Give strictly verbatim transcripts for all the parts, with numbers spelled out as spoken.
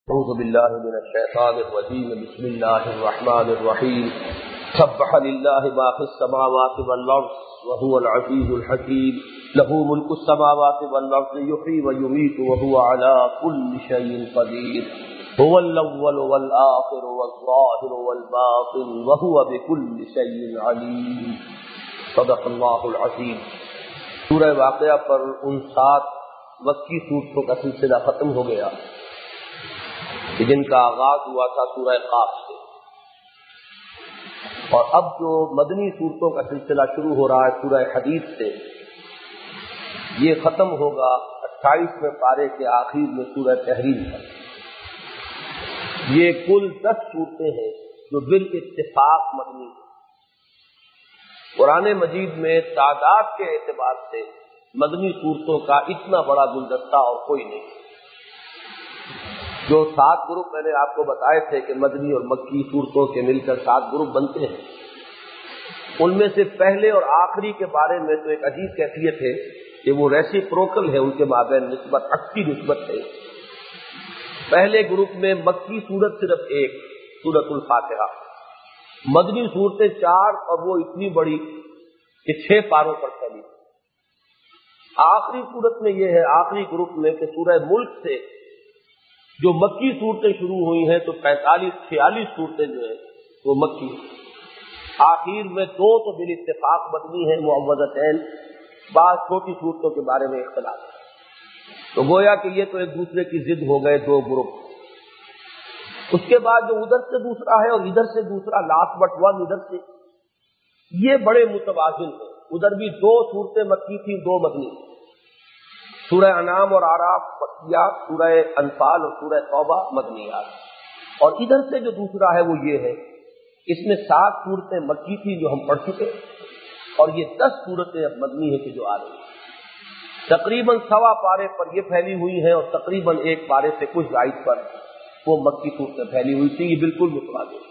اعوذ باللہ من الشیطان الرجیم بسم اللہ الرحمن الرحیم سبح للہ ما فی السماوات والارض وهو العزیز الحکیم له ملک السماوات والارض یحیی ویمیت وهو علی کل شیء قدیر هو الاول والآخر والظاہر والباطن وهو بكل شیء علیم صدق اللہ العظیم۔ سورہ واقعہ پر ان سات مکی سورتوں کا سلسلہ ختم ہو گیا کہ جن کا آغاز ہوا تھا سورہ قاف سے، اور اب جو مدنی سورتوں کا سلسلہ شروع ہو رہا ہے سورہ حدید سے، یہ ختم ہوگا اٹھائیسویں پارے کے آخر میں سورہ تحریم ہے۔ یہ کل دس صورتیں ہیں جو بالاتفاق مدنی ہیں۔ قرآن مجید میں تعداد کے اعتبار سے مدنی صورتوں کا اتنا بڑا گلدستہ اور کوئی نہیں۔ جو سات گروپ میں نے آپ کو بتائے تھے کہ مدنی اور مکی صورتوں کے مل کر سات گروپ بنتے ہیں، ان میں سے پہلے اور آخری کے بارے میں تو ایک عجیب کیفیت ہے کہ وہ ریسیپروکل ہے، ان کے مابین نسبت عکسی نسبت ہے۔ پہلے گروپ میں مکی صورت صرف ایک، سورۃ الفاتحہ، مدنی صورتیں چار اور وہ اتنی بڑی کہ چھ پاروں پر پھیلی۔ آخری صورت میں یہ ہے، آخری گروپ میں، کہ سورہ ملک سے جو مکی صورتیں شروع ہوئی ہیں تو پینتالیس چھیالیس صورتیں جو ہیں وہ مکی ہیں۔ آخر میں دو تو بالاتفاق مدنی ہیں، معوذتین، بعض چھوٹی صورتوں کے بارے میں اختلاف ہے۔ تو گویا کہ یہ تو ایک دوسرے کی ضد ہو گئے دو گروپ۔ اس کے بعد جو ادھر سے دوسرا ہے اور ادھر سے دوسرا، لاسٹ بٹ ون ادھر سے، یہ بڑے متوازن ہیں۔ ادھر بھی دو صورتیں مکی تھیں، دو مدنی، سورہ انعام اور اعراف مکیات، سورہ انفال اور سورہ توبہ مدنیات۔ اور ادھر سے جو دوسرا ہے وہ یہ ہے، اس میں سات صورتیں مکی تھیں جو ہم پڑھ چکے، اور یہ دس صورتیں اب مدنی ہیں کہ جو آ رہی ہیں۔ تقریباً سوا پارے پر یہ پھیلی ہوئی ہیں اور تقریباً ایک پارے سے کچھ زائد پر وہ مکی صورتیں پھیلی ہوئی تھیں۔ یہ بالکل متوازن۔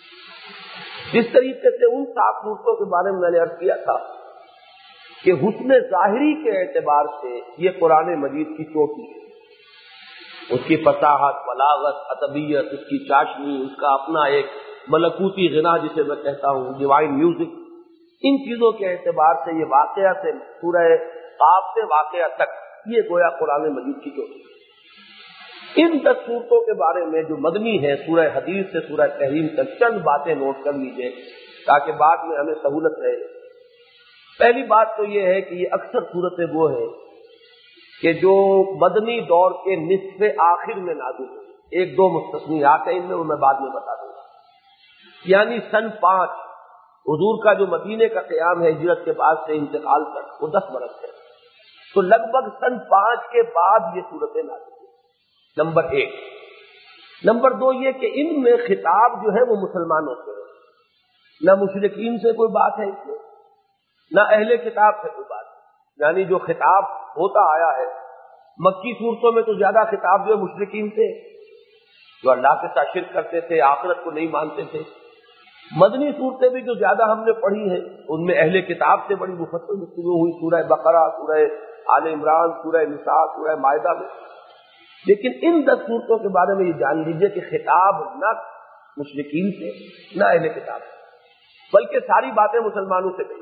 جس طریقے سے ان سات صورتوں کے بارے میں میں نے عرض کیا تھا کہ حسن ظاہری کے اعتبار سے یہ قرآن مجید کی چوٹی ہے، اس کی فصاحت، بلاغت، ادبیت، اس کی چاشنی، اس کا اپنا ایک ملکوتی غنا جسے میں کہتا ہوں، ڈیوائن میوزک، ان چیزوں کے اعتبار سے یہ واقعہ سے سورہ قاف سے واقعہ تک یہ گویا قرآن مجید کی چوٹی ہے۔ ان دس صورتوں کے بارے میں جو مدنی ہے، سورہ حدید سے سورہ تحریم تک، چند باتیں نوٹ کر لیجئے تاکہ بعد میں ہمیں سہولت رہے۔ پہلی بات تو یہ ہے کہ یہ اکثر صورتیں وہ ہیں کہ جو مدنی دور کے نصف آخر میں نازل ہوئی، ایک دو مستثنیات ہیں ان میں، وہ میں بعد میں بتا دوں گا۔ یعنی سن پانچ، حضور کا جو مدینے کا قیام ہے ہجرت کے بعد سے انتقال تک، وہ دس برس ہے، تو لگ بھگ سن پانچ کے بعد یہ صورتیں نازل ہوئی، نمبر ایک۔ نمبر دو یہ کہ ان میں خطاب جو ہے وہ مسلمانوں سے ہے، نہ مشرکین سے کوئی بات ہے اس میں، نہ اہل کتاب سے کوئی بات ہے۔ یعنی جو خطاب ہوتا آیا ہے مکی صورتوں میں تو زیادہ خطاب جو ہے مشرکین سے، جو اللہ کے ساتھ شرک کرتے تھے، آخرت کو نہیں مانتے تھے۔ مدنی صورتیں بھی جو زیادہ ہم نے پڑھی ہیں ان میں اہل کتاب سے بڑی مفصل گفتگو ہوئی، سورہ بقرہ، سورہ آل عمران، سورہ نساء، سورہ مائدہ میں۔ لیکن ان دس صورتوں کے بارے میں یہ جان لیجیے کہ خطاب نہ مشرکین سے نہ اہل کتاب سے، بلکہ ساری باتیں مسلمانوں سے کہی۔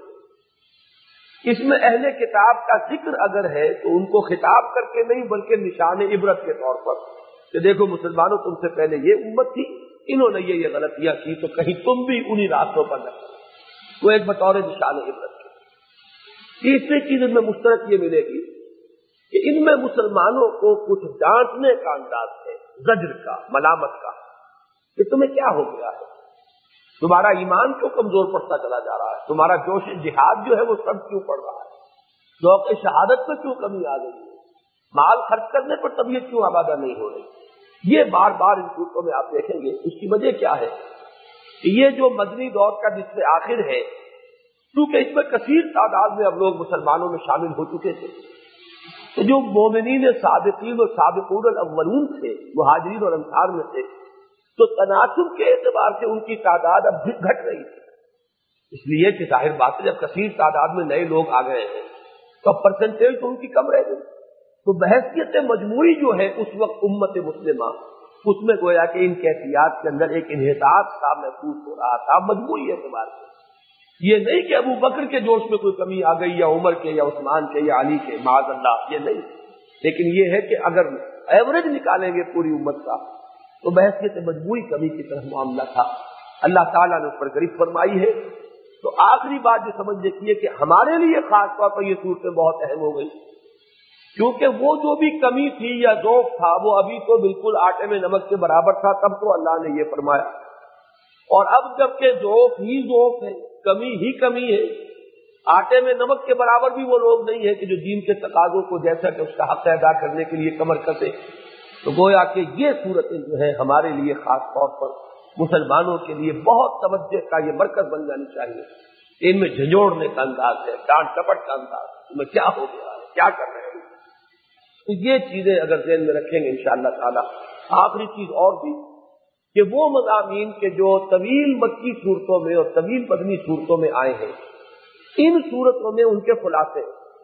اس میں اہل کتاب کا ذکر اگر ہے تو ان کو خطاب کر کے نہیں بلکہ نشان عبرت کے طور پر کہ دیکھو مسلمانوں، تم سے پہلے یہ امت تھی، انہوں نے یہ یہ غلطیاں کی تو کہیں تم بھی انہی راستوں پر نہ چلو، وہ ایک بطور نشان عبرت کے۔ تیسری چیز ان میں مشترک یہ ملے گی کہ ان میں مسلمانوں کو کچھ ڈانٹنے کا انداز ہے، زجر کا، ملامت کا، کہ تمہیں کیا ہو گیا ہے، تمہارا ایمان کیوں کمزور پڑتا چلا جا رہا ہے، تمہارا جوش جہاد جو ہے وہ سب کیوں پڑ رہا ہے، ذوق شہادت میں کیوں کمی آ گئی ہے، مال خرچ کرنے پر طبیعت کیوں آبادہ نہیں ہو رہی۔ یہ بار بار ان صورتوں میں آپ دیکھیں گے۔ اس کی وجہ کیا ہے کہ یہ جو مدنی دور کا نصف آخر ہے، کیونکہ اس میں کثیر تعداد میں اب لوگ مسلمانوں میں شامل ہو چکے تھے، تو جو مومنین سابقین اور سابقون الاولون تھے، مہاجرین اور انصار میں سے، تو تناسب کے اعتبار سے ان کی تعداد اب گھٹ رہی تھی، اس لیے کہ ظاہر بات ہے جب کثیر تعداد میں نئے لوگ آ گئے ہیں تو پرسنٹیج تو ان کی کم رہ گئی۔ تو بحثیت مجموعی جو ہے اس وقت امت مسلمہ اس میں گویا کہ ان کیفیات کے اندر ایک انحطاط سا محسوس ہو رہا تھا مجموعی اعتبار سے۔ یہ نہیں کہ ابو بکر کے جوش میں کوئی کمی آ گئی یا عمر کے یا عثمان کے یا علی کے، معاذ اللہ، یہ نہیں، لیکن یہ ہے کہ اگر ایوریج نکالیں گے پوری امت کا تو بحثیت مجموعی کمی کی طرف معاملہ تھا۔ اللہ تعالیٰ نے اس پر گرفت فرمائی ہے۔ تو آخری بات جو سمجھنے کی ہے کہ ہمارے لیے خاص طور پر یہ صورتیں بہت اہم ہو گئی، کیونکہ وہ جو بھی کمی تھی یا ذوق تھا وہ ابھی تو بالکل آٹے میں نمک کے برابر تھا، تب تو اللہ نے یہ فرمایا، اور اب جب کہ ذوق ہی ذوق ہے، کمی ہی کمی ہے، آٹے میں نمک کے برابر بھی وہ لوگ نہیں ہیں کہ جو دین کے تقاضوں کو جیسا کہ اس کا حق ادا کرنے کے لیے کمر کسے۔ تو گویا کہ یہ صورتیں جو ہیں ہمارے لیے خاص طور پر مسلمانوں کے لیے بہت توجہ کا یہ مرکز بن جانی چاہیے۔ ان میں جھنجھوڑنے کا انداز ہے، ڈانٹ ٹپٹ کا انداز ہے، ان میں کیا ہو گیا ہے، کیا کر رہے ہیں، تو یہ چیزیں اگر ذہن میں رکھیں گے انشاءاللہ تعالی۔ آخری چیز اور بھی کہ وہ مضامین کے جو طویل مکی صورتوں میں اور طویل مدنی صورتوں میں آئے ہیں، ان صورتوں میں ان کے خلاصے،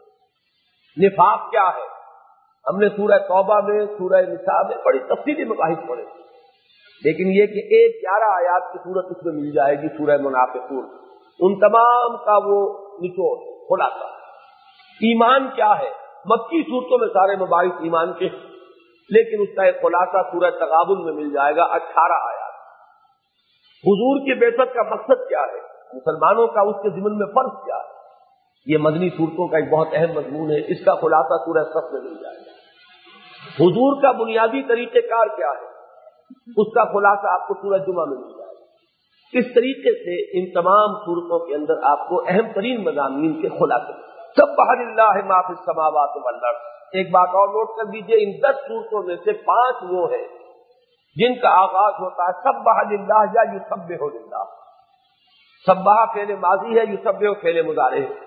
نفاق کیا ہے، ہم نے سورہ توبہ میں، سورہ نساء میں بڑی تفصیلی مباحث پڑھے، لیکن یہ کہ ایک گیارہ آیات کی صورت اس میں مل جائے گی سورہ منافقون، ان تمام کا وہ نچوڑ خلاصہ۔ ایمان کیا ہے، مکی صورتوں میں سارے مباحث ایمان کے، لیکن اس کا ایک خلاصہ سورہ تغابن میں مل جائے گا، اٹھارہ آیات۔ حضور کی بعثت کا مقصد کیا ہے، مسلمانوں کا اس کے ضمن میں فرض کیا ہے، یہ مدنی صورتوں کا ایک بہت اہم مضمون ہے، اس کا خلاصہ سورہ صف میں مل جائے گا۔ حضور کا بنیادی طریقہ کار کیا ہے، اس کا خلاصہ آپ کو سورہ جمعہ میں مل جائے گا۔ اس طریقے سے ان تمام صورتوں کے اندر آپ کو اہم ترین مضامین کے خلاصے، سبح للہ ما فی السماوات والارض۔ ایک بات اور نوٹ کر دیجئے، ان دس صورتوں میں سے پانچ وہ ہیں جن کا آغاز ہوتا ہے سبح للہ یا یسبح للہ۔ سبح فعل ماضی ہے، یسبح فعل مضارع ہے،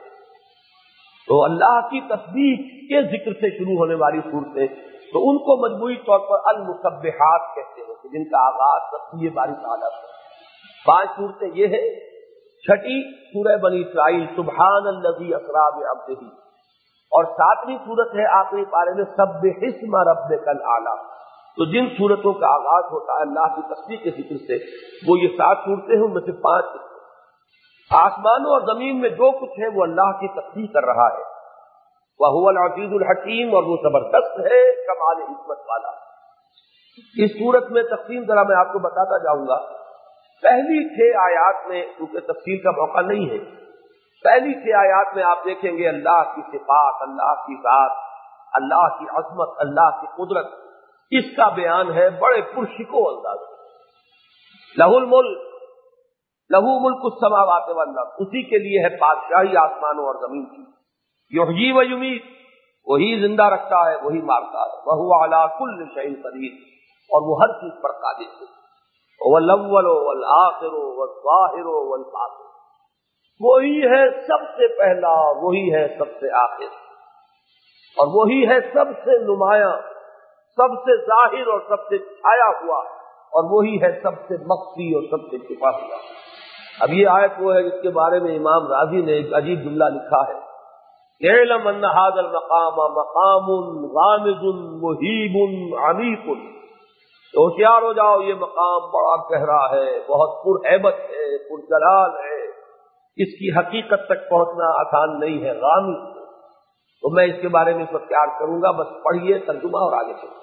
تو اللہ کی تسبیح کے ذکر سے شروع ہونے والی صورتیں، تو ان کو مجموعی طور پر المسبحات کہتے ہیں، جن کا آغاز تسبیح باری تعالیٰ سے۔ پانچ صورتیں یہ ہیں، چھٹی سورہ بنی اسرائیل سبحان الذی اسری بعبدہ، اور ساتویں صورت ہے آخری پارے میں سبح اسم ربک الاعلی۔ تو جن صورتوں کا آغاز ہوتا ہے اللہ کی تسبیح کے ذکر سے، وہ یہ سات صورتیں ہیں، ان میں سے پانچ آسمانوں اور زمین میں جو کچھ ہے وہ اللہ کی تسبیح کر رہا ہے، وَهُوَ الْعَزِيزُ الْحَكِيمُ، اور وہ زبردست ہے، کمال حکمت والا۔ اس صورت میں تقسیم ذرا میں آپ کو بتاتا جاؤں گا۔ پہلی چھ آیات میں، کیونکہ تفصیل کا موقع نہیں ہے، پہلی چھ آیات میں آپ دیکھیں گے اللہ کی صفات، اللہ کی ذات، اللہ کی عظمت، اللہ کی قدرت، اس کا بیان ہے بڑے پرشکو انداز میں۔ لہ الملک، لہو ملک السماوات والارض، اسی کے لیے ہے بادشاہی آسمانوں اور زمین کی۔ یحیی و یمیت، وہی زندہ رکھتا ہے، وہی مارتا ہے، وہو علی کل شیء قدیر، اور وہ ہر چیز پر قادر ہے۔ والاول والآخر والظاہر والباطن، وہی ہے سب سے پہلا، وہی ہے سب سے آخر، اور وہی ہے سب سے نمایاں، سب سے ظاہر اور سب سے چھایا ہوا، اور وہی ہے سب سے مخفی اور سب سے چھپا ہوا۔ اب یہ آیت وہ ہے جس کے بارے میں امام راضی نے ایک عجیب جملہ لکھا ہے، اعلم ان هذا المقام مقام غامض مہیب عمیق، تو ہوشیار ہو جاؤ، یہ مقام بڑا گہرا ہے، بہت پرہیبت ہے، پرجلال ہے، اس کی حقیقت تک پہنچنا آسان نہیں ہے، غامض ہے۔ تو میں اس کے بارے میں اس وقت پیار کروں گا، بس پڑھیے ترجمہ اور آگے چلیں۔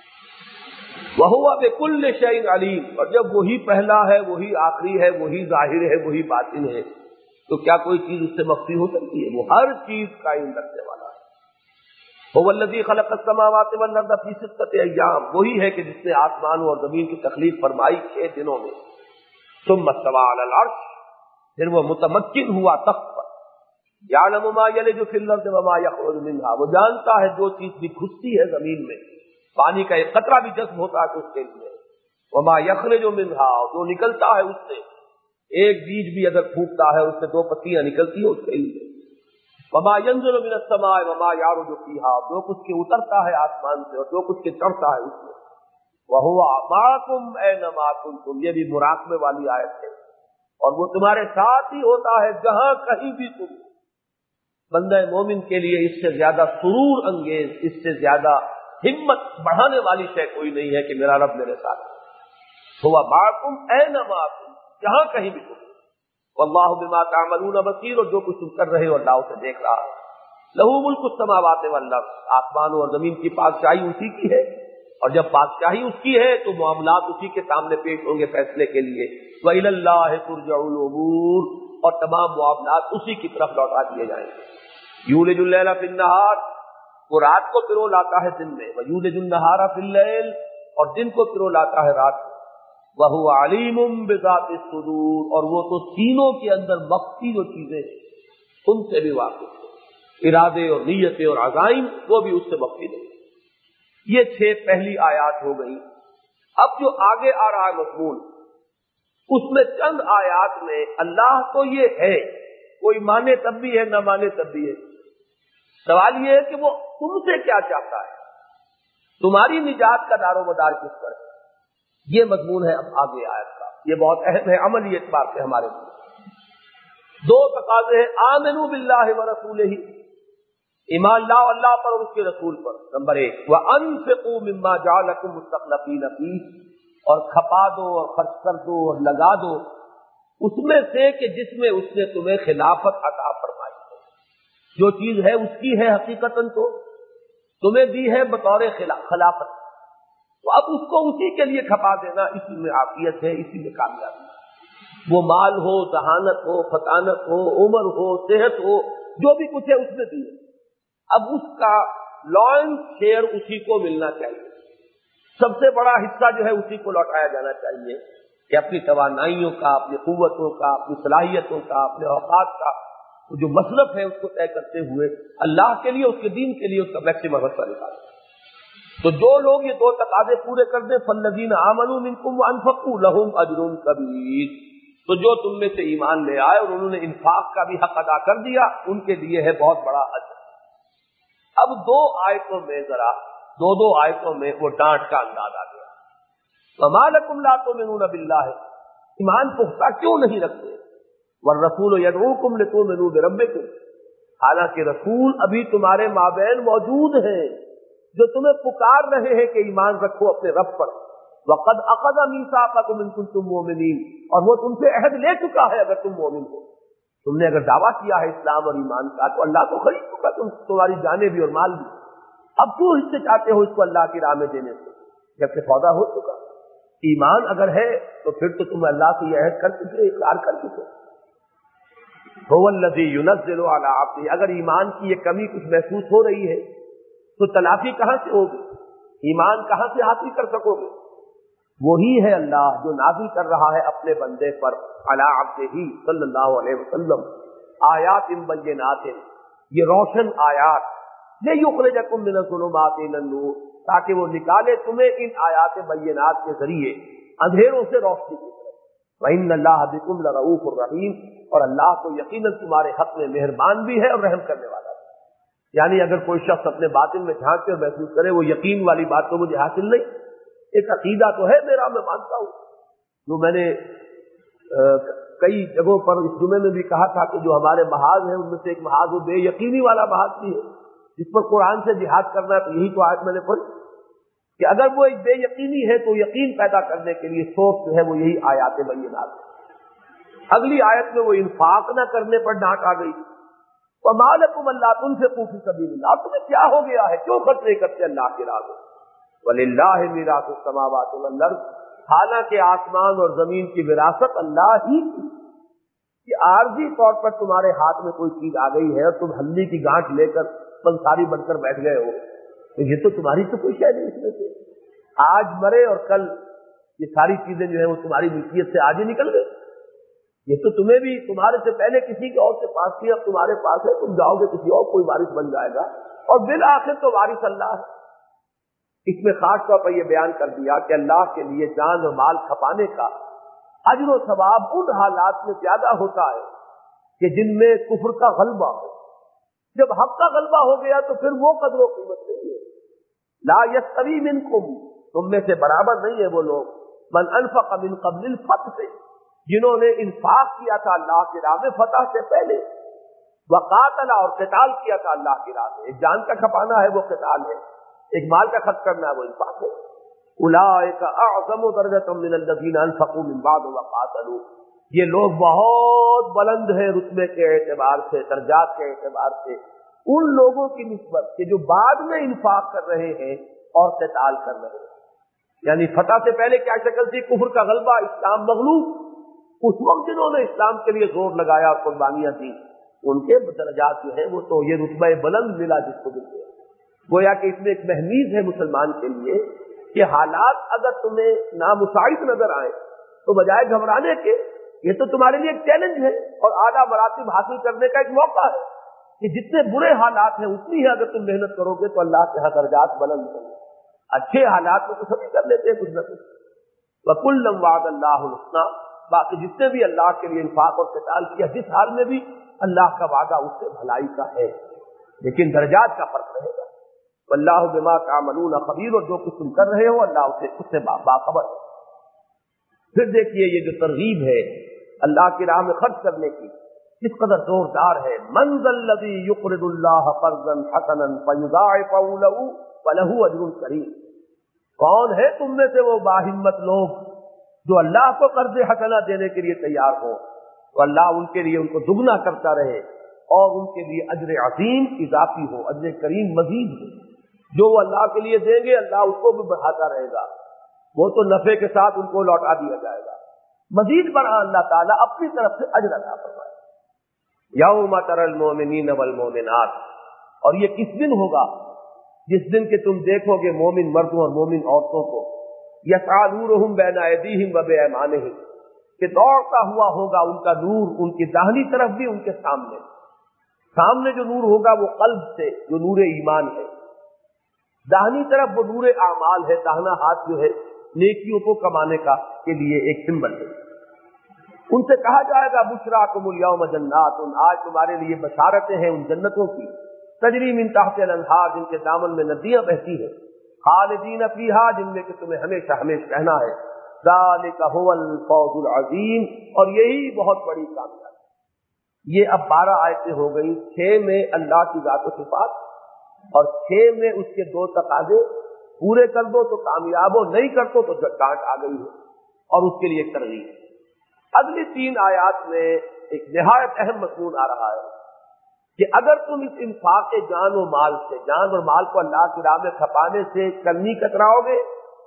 وَهُوَ بِكُلِّ شَيْءٍ عَلِيمٌ، اور جب وہی پہلا ہے، وہی آخری ہے، وہی ظاہر ہے، وہی باطن ہے، تو کیا کوئی چیز اس سے مخفی ہو سکتی ہے؟ وہ ہر چیز کا علم رکھنے والا ہے۔ هُوَ الَّذِي خَلَقَ السَّمَاوَاتِ وَالْأَرْضَ فِي سِتَّةِ أَيَّامٍ، وہی ہے کہ جس نے آسمانوں اور زمین کی تخلیق فرمائی چھ دنوں میں۔ ثُمَّ اسْتَوَىٰ عَلَى الْعَرْشِ، پھر وہ متمکن ہوا تخت پر۔ يَعْلَمُ مَا يَلِجُ فِي الْأَرْضِ وَمَا يَخْرُجُ مِنْهَا، وہ جانتا ہے جو چیز بھی گھستی ہے زمین میں، پانی کا ایک قطرہ بھی جذب ہوتا ہے تو اس کے لیے، وما یخرج منہا، جو نکلتا ہے اس سے، ایک بیج بھی اگر پھوٹتا ہے اس سے دو پتیاں نکلتی ہیں اس کے لیے، وما ینزل من السماء وما یعرج فیہا، جو کچھ کے اترتا ہے آسمان سے اور جو کچھ کے چڑھتا ہے اس میں، وہو معکم اینما کنتم، یہ بھی مراقبے والی آیت ہے، اور وہ تمہارے ساتھ ہی ہوتا ہے جہاں کہیں بھی تم۔ بندہ مومن کے لیے اس سے زیادہ سرور انگیز، اس سے زیادہ ہمت بڑھانے والی شے کوئی نہیں ہے کہ میرا رب میرے ساتھ ہے۔ ہوا معکم اینما کنتم، جہاں کہیں بھی تم، واللہ بما تعملون بصیر، اور جو کچھ تم کر رہے ہو اللہ اسے دیکھ رہا ہے۔ لہ ملک السماوات والارض، آسمانوں اور زمین کی بادشاہی اسی کی ہے، اور جب بادشاہی اس کی ہے تو معاملات اسی کے سامنے پیش ہوں گے فیصلے کے لیے۔ وَإِلَى اللَّهِ تُرْجَعُ الْأُمُورُ، اور تمام معاملات اسی کی طرف لوٹا دیے جائیں گے۔ یولج اللیل فی النہار، وہ رات کو پرو لاتا ہے دن میں، ویولج النہار فی اللیل، اور دن کو پرو لاتا ہے رات میں۔ وَهُوَ عَلِيمٌ بِذَاتِ الصُّدُورِ، اور وہ تو سینوں کے اندر مخفی جو چیزیں ان سے بھی واقف ہے، ارادے اور نیتیں اور عزائم وہ بھی اس سے مخفی نہیں۔ یہ چھ پہلی آیات ہو گئی۔ اب جو آگے آ رہا ہے مضمون، اس میں چند آیات میں اللہ تو یہ ہے، کوئی مانے تب بھی ہے نہ مانے تب بھی ہے۔ سوال یہ ہے کہ وہ تم سے کیا چاہتا ہے، تمہاری نجات کا دار و مدار کس پر ہے، یہ مضمون ہے اب آگے آیت کا۔ یہ بہت اہم ہے عملی اعتبار سے ہمارے لیے۔ دو تقاضے ہیں، آمنوا باللہ ورسولہ، ایمان لاؤ اللہ پر اور اس کے رسول پر، نمبر ایک، وَأَنفِقُوا مِمَّا جَعَلَكُمْ مُسْتَخْلَفِينَ فِيهِ، اور کھپا دو اور خرچ کر دو اور لگا دو اس میں سے کہ جس میں اس نے تمہیں خلافت عطا فرمائی ہے۔ جو چیز ہے اس کی ہے حقیقتاً، تو تمہیں دی ہے بطور خلافت، تو اب اس کو اسی کے لیے کھپا دینا، اسی میں عافیت ہے، اسی میں کامیابی ہے۔ وہ مال ہو، ذہانت ہو، فطانت ہو، عمر ہو، صحت ہو، جو بھی کچھ ہے اس میں دی ہے، اب اس کا لائن شیئر اسی کو ملنا چاہیے۔ سب سے بڑا حصہ جو ہے اسی کو لوٹایا جانا چاہیے کہ اپنی توانائیوں کا، اپنی قوتوں کا، اپنی صلاحیتوں کا، اپنے اوقات کا جو مصرف ہے اس کو طے کرتے ہوئے اللہ کے لیے، اس کے دین کے لیے اس کا میکسیمم حصہ نکالیں۔ تو جو لوگ یہ دو تقاضے پورے کر دیں، فالذین آمنوا منکم وانفقوا لہم اجر کبیر، تو جو تم میں سے ایمان لے آئے اور انہوں نے انفاق کا بھی حق ادا کر دیا، ان کے لیے ہے بہت بڑا اجر۔ اب دو آیتوں میں ذرا دو دو آیتوں میں وہ ڈانٹ کا انداز آ گیا۔ وَمَا لَكُمْ لَا تُؤْمِنُونَ بِاللَّهِ، ایمان پختہ کیوں نہیں رکھتے، وَالرَّسُولُ يَدْعُوكُمْ لِتُؤْمِنُوا بِرَبِّكُمْ، حالانکہ رسول ابھی تمہارے مابین موجود ہیں جو تمہیں پکار رہے ہیں کہ ایمان رکھو اپنے رب پر۔ وَقَدْ أَخَذَ مِيثَاقَكُمْ إِن كُنتُم مُؤْمِنِينَ، اور وہ تم سے عہد لے چکا ہے اگر تم مومن ہو۔ تم نے اگر دعویٰ کیا ہے اسلام اور ایمان کا تو اللہ کو خرید چکا تم تمہاری جانیں بھی اور مال بھی، اب کیوں حصے چاہتے ہو اس کو اللہ کی راہ میں دینے سے جبکہ سودا ہو چکا؟ ایمان اگر ہے تو پھر تو تم اللہ سے یہ عہد کر چکے، اقرار کر چکے۔ هو الذی ينزل علی عبدہ، اگر ایمان کی یہ کمی کچھ محسوس ہو رہی ہے تو تلافی کہاں سے ہوگی، ایمان کہاں سے حاصل کر سکو گے؟ وہی ہے اللہ جو نازل کر رہا ہے اپنے بندے پر علی عبدہ صلی اللہ علیہ وسلم آیات بینات، یہ روشن آیات، لِیُخْرِجَکُم مِّنَ الظُّلُمَاتِ إِلَى النُّورِ، تاکہ وہ نکالے تمہیں ان آیات بینات کے ذریعے اندھیروں سے روشنی کی طرف۔ وَإِنَّ اللَّهَ بِكُمْ لَرَءُوفٌ رَحِيمٌ، اور اللہ تو یقیناً تمہارے حق میں مہربان بھی ہے اور رحم کرنے والا ہے۔ یعنی اگر کوئی شخص اپنے باطن میں جھانک کر محسوس کرے وہ یقین والی بات تو مجھے حاصل نہیں، ایک عقیدہ تو ہے میرا، میں مانتا ہوں، جو میں نے کئی جگہوں پر اس جمعے میں بھی کہا تھا کہ جو ہمارے محاذ ہیں ان میں سے ایک محاذ وہ بے یقینی والا محاذ بھی ہے، جس پر قرآن سے جہاد کرنا ہے، تو یہی تو آیت میں نے پڑھی کہ اگر وہ ایک بے یقینی ہے تو یقین پیدا کرنے کے لیے سورس جو ہے وہ یہی آیات بینات ہے۔ اگلی آیت میں وہ انفاق نہ کرنے پر ڈانٹ آ گئی، وَمَا لَكُمْ أَلَّا تُنْفِقُوا فِي سَبِيلِ اللَّهِ، تمہیں کیا ہو گیا ہے، کیوں خرچ نہیں کرتے اللہ کی راہ میں؟ وَلِلَّهِ مِيرَاثُ السَّمَاوَاتِ وَالْأَرْضِ، حالانکہ آسمان اور زمین کی وراثت اللہ ہی کی، کہ عارضی طور پر تمہارے ہاتھ میں کوئی چیز آ گئی ہے اور تم ہلدی کی گانٹھ لے کر پنساری بن کر بیٹھ گئے ہو، تو یہ تو تمہاری تو کوئی شے نہیں اس میں سے، آج مرے اور کل یہ ساری چیزیں جو ہیں وہ تمہاری ملکیت سے آج ہی نکل گئی، یہ تو تمہیں بھی تمہارے سے پہلے کسی کے اور سے پاس کیا، اب تمہارے پاس ہے، تم جاؤ گے کسی اور کوئی وارث بن جائے گا، اور بالآخر تو وارث اللہ ہے۔ اس میں خاص طور پر یہ بیان کر دیا کہ اللہ کے لیے جان اور مال کھپانے کا اجر و ثواب ان حالات میں زیادہ ہوتا ہے کہ جن میں کفر کا غلبہ ہو۔ جب حق کا غلبہ ہو گیا تو پھر وہ قدر و قیمت نہیں ہے۔ لا یستوی منکم، تم میں سے برابر نہیں ہے وہ لوگ، من انفق من قبل الفتح، جنہوں نے انفاق کیا تھا اللہ کی راہ میں فتح سے پہلے، وقاتل، اور قتال کیا تھا اللہ کی راہ میں، ایک جان کا کھپانا ہے وہ قتال ہے، ایک مال کا خرچ کرنا وہ انفاق ہے. اولئک اعظم درجۃ من الذین انفقوا من بعد وقاتلوا، یہ لوگ بہت بلند ہیں رتبے کے اعتبار سے، درجات کے اعتبار سے ان لوگوں کی نسبت کہ جو بعد میں انفاق کر رہے ہیں اور قتال کر رہے ہیں. یعنی فتح سے پہلے کیا شکل تھی؟ کفر کا غلبہ، اسلام مغلوب. اس وقت جنہوں نے اسلام کے لیے زور لگایا اور قربانیاں دی، ان کے درجات جو ہیں وہ تو یہ رتبہ بلند ملا جس کو ملتے ہیں. گویا کہ اس میں ایک مہمیز ہے مسلمان کے لیے کہ حالات اگر تمہیں نامساعد نظر آئے تو بجائے گھبرانے کے یہ تو تمہارے لیے ایک چیلنج ہے اور اعلیٰ مراتب حاصل کرنے کا ایک موقع ہے کہ جتنے برے حالات ہیں اتنی ہی اگر تم محنت کرو گے تو اللہ کے ہاں درجات بلند ہوں گے. اچھے حالات میں تو سبھی کر لیتے ہیں کچھ نہ کچھ. وَكُلًّا وَعَدَ اللَّهُ الْحُسْنَىٰ، باقی جتنے بھی اللہ کے لیے انفاق اور قتال کیا جس حال میں بھی اللہ کا وعدہ اس سے بھلائی کا ہے، لیکن درجات کا فرق رہے گا. واللہ بما تعملون خبیر، اور جو کچھ تم کر رہے ہو اللہ اسے اس سے باخبر ہے. پھر دیکھیے یہ جو ترغیب ہے اللہ کی راہ میں خرچ کرنے کی کس قدر زوردار ہے. من ذا الذی یقرض اللہ قرضا حسنا فیضاعفہ لہ ولہ اجر کریم، کون ہے تم میں سے وہ باہمت لوگ جو اللہ کو قرض حسنا دینے کے لیے تیار ہو تو اللہ ان کے لیے ان کو دگنا کرتا رہے اور ان کے لیے اجر عظیم اضافی ہو، اجر کریم مزید ہو. جو وہ اللہ کے لیے دیں گے اللہ اس کو بھی بڑھاتا رہے گا، وہ تو نفع کے ساتھ ان کو لوٹا دیا جائے گا. مزید بڑھا اللہ تعالیٰ اپنی طرف سے اجر عطا فرمائے. یوم تری المؤمنین والمؤمنات، اور یہ کس دن ہوگا؟ جس دن کہ تم دیکھو گے مومن مردوں اور مومن عورتوں کو یسعی نورہم بین ایدیہم و بایمانہم، کہ دوڑتا ہوا ہوگا ان کا نور ان کی داہنی طرف بھی ان کے سامنے. سامنے جو نور ہوگا وہ قلب سے جو نور ایمان ہے، داہنی طرف وہ نور اعمال ہے. داہنا ہاتھ جو ہے نیکیوں کو کمانے کا کے لیے ایک سمبل ہے. ان سے کہا جائے گا بشراکم الیوم جنات، آج تمہارے لیے بشارتیں ہیں ان جنتوں کی، تجری من تحت الانہار، جن کے دامن میں ندیاں بہتی ہیں، خالدین فیہا، جن میں کہ تمہیں ہمیشہ ہمیشہ رہنا ہے. ذالک ھو الفوز العظیم، اور یہی بہت بڑی کامیابی. یہ اب بارہ آیتیں ہو گئی. چھ میں اللہ کی ذات و صفات اور چھ میں اس کے دو تقاضے، پورے کر دو تو کامیاب ہو، نہیں کر دو تو ڈانٹ آ گئی ہے اور اس کے لیے ایک ترغیب. اگلی تین آیات میں ایک نہایت اہم مضمون آ رہا ہے کہ اگر تم اس انفاق جان و مال سے، جان اور مال کو اللہ کی راہ میں کھپانے سے کمی کتراؤ گے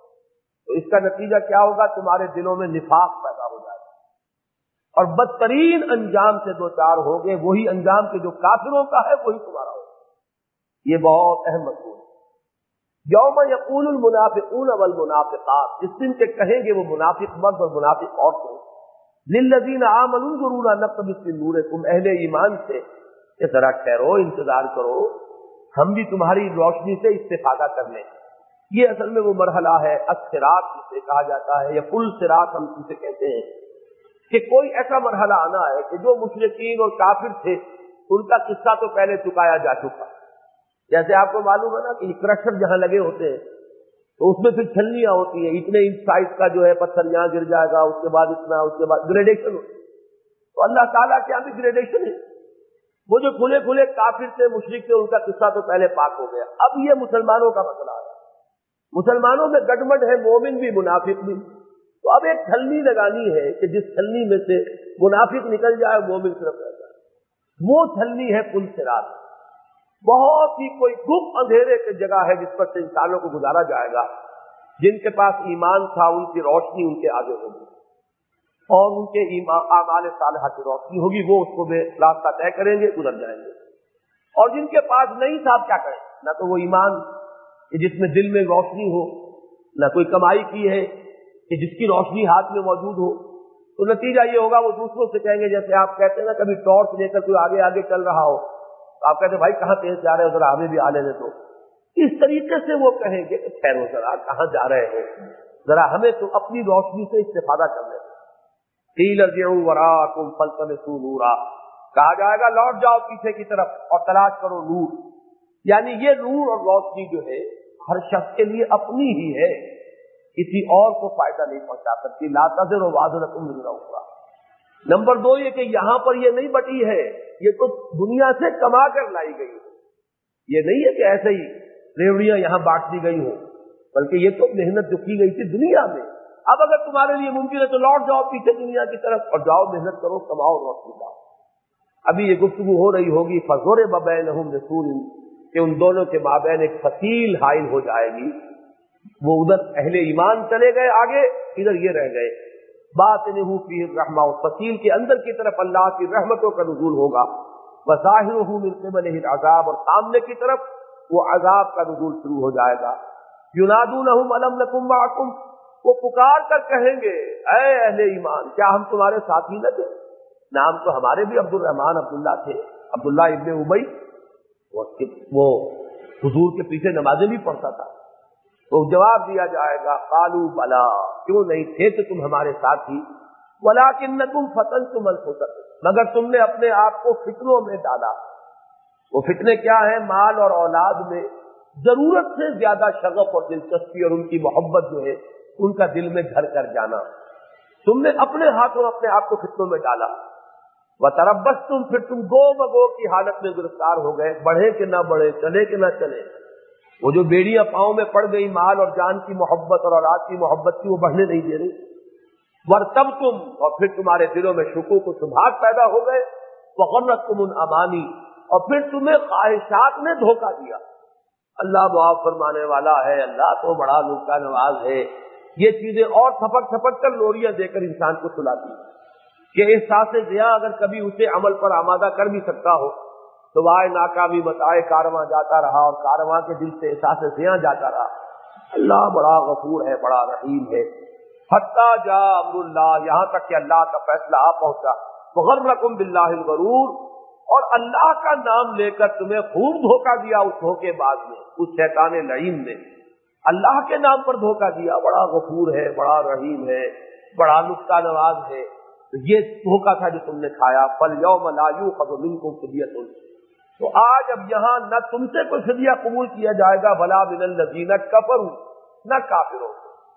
تو اس کا نتیجہ کیا ہوگا؟ تمہارے دلوں میں نفاق پیدا ہو جائے گا اور بدترین انجام سے دو چار ہوگے. وہی انجام کے جو کافروں کا ہے وہی تمہارا ہوگا. یہ بہت اہم مضمون ہے. یوم یقول المنافقون والمنافقات، جس دن کے کہیں گے وہ منافق مرد اور منافق عورتیں، للذین آمنوا انظرونا نقتبس من نورکم، اہل ایمان سے کہ ذرا ٹھہرو، انتظار کرو، ہم بھی تمہاری روشنی سے استفادہ کر لیں. یہ اصل میں وہ مرحلہ ہے الصراط جسے کہا جاتا ہے، یا پل صراط ہم اسے کہتے ہیں، کہ کوئی ایسا مرحلہ آنا ہے کہ جو مشرکین اور کافر تھے ان کا قصہ تو پہلے چکایا جا چکا. جیسے آپ کو معلوم ہے نا کہ کرشر جہاں لگے ہوتے ہیں تو اس میں پھر چھلنیاں ہوتی ہیں، اتنے انچ سائز کا جو ہے پتھر یہاں گر جائے گا، اس کے بعد اتنا، اس کے بعد گریڈیشن ہوتی ہے. تو اللہ تعالیٰ کے یہاں بھی گریڈیشن ہے. وہ جو کھلے کھلے کافر تھے، مشرک تھے، ان کا قصہ تو پہلے پاک ہو گیا. اب یہ مسلمانوں کا مسئلہ ہے. مسلمانوں میں گڈمڈ ہے، مومن بھی منافق بھی. تو اب ایک چھلنی لگانی ہے کہ جس چھلنی میں سے منافق نکل جائے، مومن صرف رہ جائے. وہ چھلنی ہے پل صراط. بہت ہی کوئی گپ اندھیرے کی جگہ ہے جس پر سے انسانوں کو گزارا جائے گا. جن کے پاس ایمان تھا ان کی روشنی ان کے آگے ہوگی اور ان کے اعمال صالحہ کی روشنی ہوگی، وہ اس کو بے راستہ طے کریں گے، گزر جائیں گے. اور جن کے پاس نہیں تھا کیا کریں؟ نہ تو وہ ایمان کہ جس میں دل میں روشنی ہو، نہ کوئی کمائی کی ہے کہ جس کی روشنی ہاتھ میں موجود ہو. تو نتیجہ یہ ہوگا وہ دوسروں سے کہیں گے، جیسے آپ کہتے ہیں نا کبھی ٹارچ لے کر کوئی آگے آگے چل رہا ہو تو آپ کہتے ہیں بھائی کہاں تیز جا رہے ہو، ذرا ہمیں بھی آ لینے دو. اس طریقے سے وہ کہیں گے کہ ٹھہرو ذرا، کہاں جا رہے ہو، ذرا ہمیں تو اپنی روشنی سے استفادہ کرنے دو. قیل ارجعوا وراءکم فالتمسوا نورا، کہا جائے گا لوٹ جاؤ پیچھے کی طرف اور تلاش کرو نور. یعنی یہ نور اور روشنی جو ہے ہر شخص کے لیے اپنی ہی ہے، کسی اور کو فائدہ نہیں پہنچا سکتی. لا تزر وازرۃ وزر اخرى. نمبر دو یہ کہ یہاں پر یہ نہیں بٹی ہے، یہ تو دنیا سے کما کر لائی گئی ہے. یہ نہیں ہے کہ ایسے ہی रेवड़ियां यहाँ बांट दी गई हो, बल्कि ये तो मेहनत जो की गई थी दुनिया में। अब अगर तुम्हारे लिए मुमकिन है तो लौट जाओ पीछे दुनिया की तरफ और जाओ, मेहनत करो, कमाओ, रोटी लाओ। अभी ये गुफ्तगू हो रही होगी फज़ोरे बबैनहुम रसूल, कि उन दोनों के माबैन एक फसील हाइल हो जाएगी। वो उधर अहले ईमान चले गए आगे, इधर ये रह गए। बातिनुहु फीहि रहमा, फसील के अंदर की तरफ अल्लाह की रहमतों का नुज़ूल होगा। व ज़ाहिरुहु मिन क़िबलिहि अज़ाब, और सामने की तरफ वो अजाब का नुज़ूल शुरू हो जाएगा। युनादूनहुम अलम नकुम मअकुम, वो पुकार कर कहेंगे ऐ अहले ईमान, क्या हम तुम्हारे साथी न थे? नाम तो हमारे भी अब्दुल रहमान अब्दुल्ला थे, अब्दुल्ला इब्ने उबई, वो, वो हुजूर के पीछे नमाजें भी पढ़ता था। तो जवाब दिया जाएगा कालू बला, क्यों नहीं थे तो तुम हमारे साथी, वलाकिन्नकुम फतनतुम अनफुसकुम, मगर तुमने अपने आप को फितनों में डाला। वो फितने क्या है? माल और औलाद में जरूरत से ज्यादा शगफ और दिलचस्पी और उनकी मोहब्बत जो है उनका दिल में घर कर जाना, तुमने अपने हाथों अपने आप को फितनों में डाला। व तरब्बस्तुम, फिर तुम गो बगो की हालत में गिरफ्तार हो गए, बढ़े कि ना बढ़े, चले कि ना चले। वो जो बेड़ियां पांव में पड़ गई माल और जान की मोहब्बत और औलाद की मोहब्बत की, वो बढ़ने नहीं दे रही। वरतबतुम, और फिर तुम्हारे दिलों में शुकूक व शुबहात पैदा हो गए। वगर्रतकुमुल अमानी, और फिर तुम्हें ख्वाहिशात ने धोखा दिया। अल्लाह मुआफ फरमाने वाला है, अल्लाह तो बड़ा लुत्फ़ नवाज है। ये चीजें और थपक थपक कर लोरियां देकर इंसान को सुलाती है कि एहसास ज़िया अगर कभी उसे अमल पर आमादा कर भी सकता हो तो वाय नाकामी बताए कारवां जाता रहा और कारवां के दिल से एहसास ज़िया जाता रहा। अल्लाह बड़ा गफूर है, बड़ा रहीम है। हत्ता जा अमरुल्लाह, यहाँ तक कि अल्लाह का फैसला आ पहुंचा। वगर्रकुम बिल्लाहिल गरूर, और अल्लाह का नाम लेकर तुम्हें खूब धोखा दिया उस धोखेबाज ने, उस शैतान लईन ने। अल्लाह के नाम पर धोखा दिया, बड़ा गफूर है, बड़ा रहीम है, बड़ा लुत्फ़ नवाज है। तो ये धोखा था जो तुमने खाया। फल यौम ला युअख़ज़ु मिनकुम फ़िद्यतुन, तो आज अब यहाँ न तुमसे कोई फिदिया कबूल किया जाएगा, भला मिनल लज़ीना कफ़रू, न काफिरों।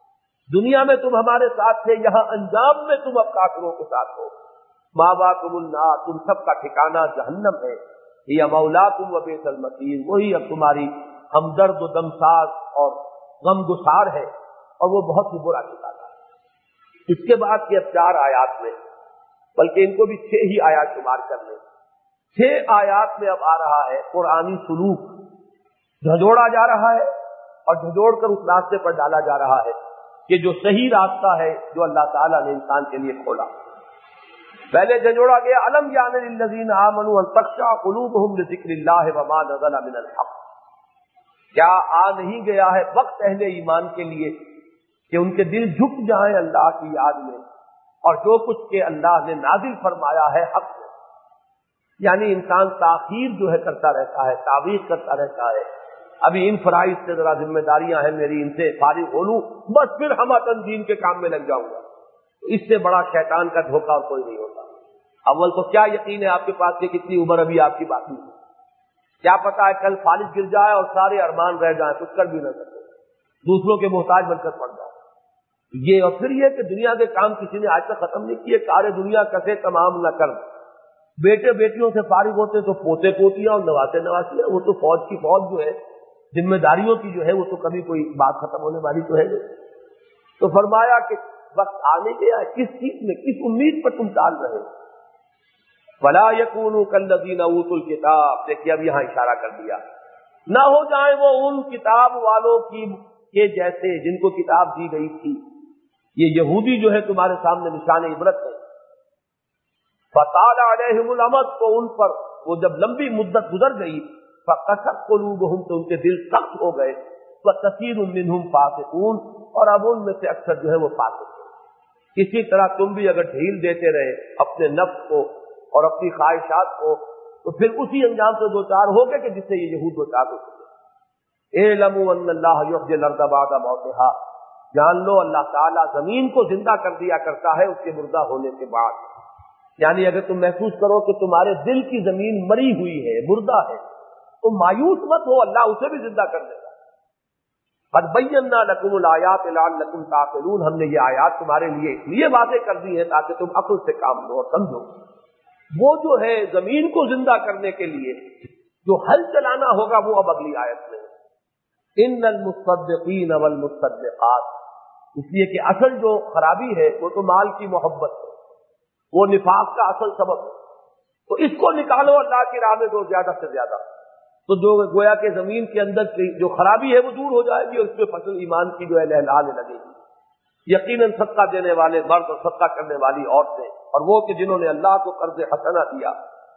दुनिया में तुम हमारे साथ थे, यहाँ अंजाम में तुम अब काफिरों के साथ हो। मावाकुमुन नार, तुम सबका ठिकाना जहन्नम है। हिया मौलाकुम व बि'सल मसीर, वही अब तुम्हारी हमदर्द व दमसाज और गमगुसार है, और वो बहुत ही बुरा ठिकाना है। इसके बाद के अब चार आयात में, बल्कि इनको भी छह ही आयात शुमार कर लें। छह आयात में अब आ रहा है कुरानी सुलूक, झंझोड़ा जा रहा है और झंझोड़ कर उस रास्ते पर डाला जा रहा है कि जो सही रास्ता है जो अल्लाह ताला ने इंसान के लिए खोला। पहले झंझोड़ा गया अलम यानि लिल्लज़ीना आमनू अन तख़शअ क़ुलूबुहुम लिज़िक्रिल्लाहि व मा नज़ला मिनल हक़, क्या आ नहीं गया है वक्त अहले ईमान के लिए कि उनके दिल झुक जाएं अल्लाह की याद में और जो कुछ के अल्लाह ने नाजिल फरमाया है हक में। यानी इंसान ताखीर जो है करता रहता है, तावीज़ करता रहता है। अभी इन फराइज से जरा जिम्मेदारियां हैं मेरी, इनसे फारिग हो लूं, बस फिर हम तंजीम के काम में लग जाऊंगा। इससे बड़ा शैतान का धोखा और कोई नहीं होता। अव्वल तो क्या यकीन है आपके पास कि कितनी उम्र अभी आपकी बाकी है? क्या पता है कल फालिज गिर जाए और सारे अरमान रह जाए, कुछ कर भी न सके, दूसरों के मोहताज बनकर पड़ जाए। ये और फिर ये कि दुनिया के काम किसी ने आज तक खत्म नहीं किए। सारे दुनिया कसे तमाम न कर, बेटे बेटियों से फारिग होते तो पोते पोतियां और नवासे नवासियां, वो तो फौज की फौज जो है, जिम्मेदारियों की जो है, वो तो कभी कोई बात खत्म होने वाली तो है नहीं। तो फरमाया कि वक्त आने गया, किस चीज में, किस उम्मीद पर तुम टाल रहे हो। वला यकूनु कल्लज़ीना ऊतुल किताब, देखिए अब यहाँ इशारा कर दिया, ना हो जाए वो उन किताब वालों की के जैसे जिनको किताब दी गई थी। ये यहूदी जो है तुम्हारे सामने निशान इबरत है। फताल अलैहिमुल अमद, तो उन पर वो जब लंबी मुद्दत गुजर गई, फक़सत क़ुलूबुहुम, तो उनके दिल सख्त हो गए। वकसीरुम मिनहुम फासिकून, और अब उनमें से अक्सर जो है वो फासिक है। इसी तरह तुम भी अगर ढील देते रहे अपने नफ्स को और अपनी ख्वाहिशात को, तो फिर उसी अंजाम से दो चार हो गए कि जिससे ये यहूद दो चार हो सके। एलमु अन्नल्लाह युहयिल अर्ज़ बअद मौतिहा, जान लो अल्लाह ताला जमीन को जिंदा कर दिया करता है उसके मुर्दा होने के बाद। यानी अगर तुम महसूस करो कि तुम्हारे दिल की जमीन मरी हुई है, मुर्दा है, तो मायूस मत हो, अल्लाह उसे भी जिंदा कर देगा। क़द बय्यना लकुमुल आयात लअल्लकुम ताक़िलून, हमने ये आयात तुम्हारे लिए इसलिए बातें कर दी है ताकि तुम अक्ल से काम लो और समझो। वो जो है जमीन को जिंदा करने के लिए जो हल चलाना होगा वो अब अगली आयत में है। ان المصدقین والمصدقات، اس لیے کہ اصل جو خرابی ہے وہ تو مال کی محبت ہے، وہ نفاق کا اصل سبب ہے، تو اس کو نکالو اللہ کی راہ میں دو زیادہ سے زیادہ، تو جو گویا کہ زمین کے اندر جو خرابی ہے وہ دور ہو جائے گی اور اس میں فصل ایمان کی جو ہے لہلانے لگے گی۔ یقیناً صدقہ دینے والے مرد اور صدقہ کرنے والی عورتیں، اور وہ کہ جنہوں نے اللہ کو قرض حسنہ دیا،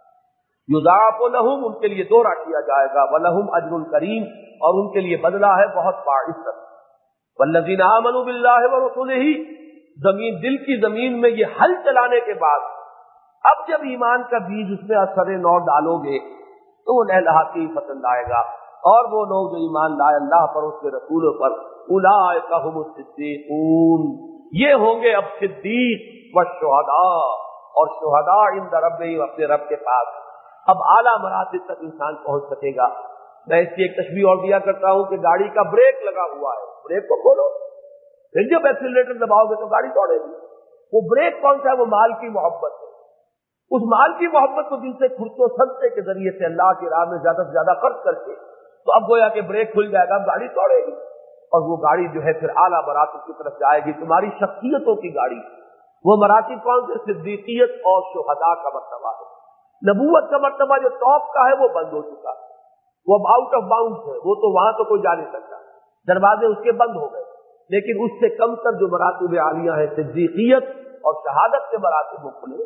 یضاعف لہم، ان کے لیے دوہرا کیا جائے گا، ولہم اجر کریم، اور ان کے لیے بدلہ ہے بہت باعزت۔ والذین آمنوا باللہ ورسولہ، زمین دل کی زمین میں یہ ہل چلانے کے بعد اب جب ایمان کا بیج اس میں اثر نو ڈالو گے تو وہ لہلہاتی فصل لائے گا، اور وہ لوگ جو ایمان لائے اللہ پر، اس کے رسولوں پر، اولئک ھم الصدیقون، یہ ہوں گے اب صدیق والشہداء، اور شہداء عند ربہم، اپنے رب کے پاس اب اعلیٰ مراتب تک انسان پہنچ سکے گا۔ میں اس کی ایک تشبیہ اور دیا کرتا ہوں کہ گاڑی کا بریک لگا ہوا ہے، بریک کو کھولو، پھر جب ایکسیلریٹر دباؤ گے تو گاڑی دوڑے گی۔ وہ بریک کون سا ہے؟ وہ مال کی محبت ہے۔ اس مال کی محبت کو جن سے خرچ و صدقے کے ذریعے سے اللہ کی راہ میں زیادہ سے زیادہ خرچ کر کے، تو اب گویا کہ بریک کھل جائے گا، اب گاڑی دوڑے گی، اور وہ گاڑی جو ہے پھر اعلیٰ مراتب کی طرف جائے گی، تمہاری شخصیتوں کی گاڑی۔ وہ مراتب کون سے؟ صدیقیت اور شہداء کا مرتبہ ہے۔ نبوت کا مرتبہ جو ٹاپ کا ہے وہ بند ہو چکا ہے، وہ آؤٹ آف باؤنڈ ہے، وہ تو وہاں تو کوئی جا نہیں سکتا، دروازے اس کے بند ہو گئے۔ لیکن اس سے کم تر جو مراتب عالیہ ہیں، صدیقیت اور شہادت کے مراتب وہ کھلے۔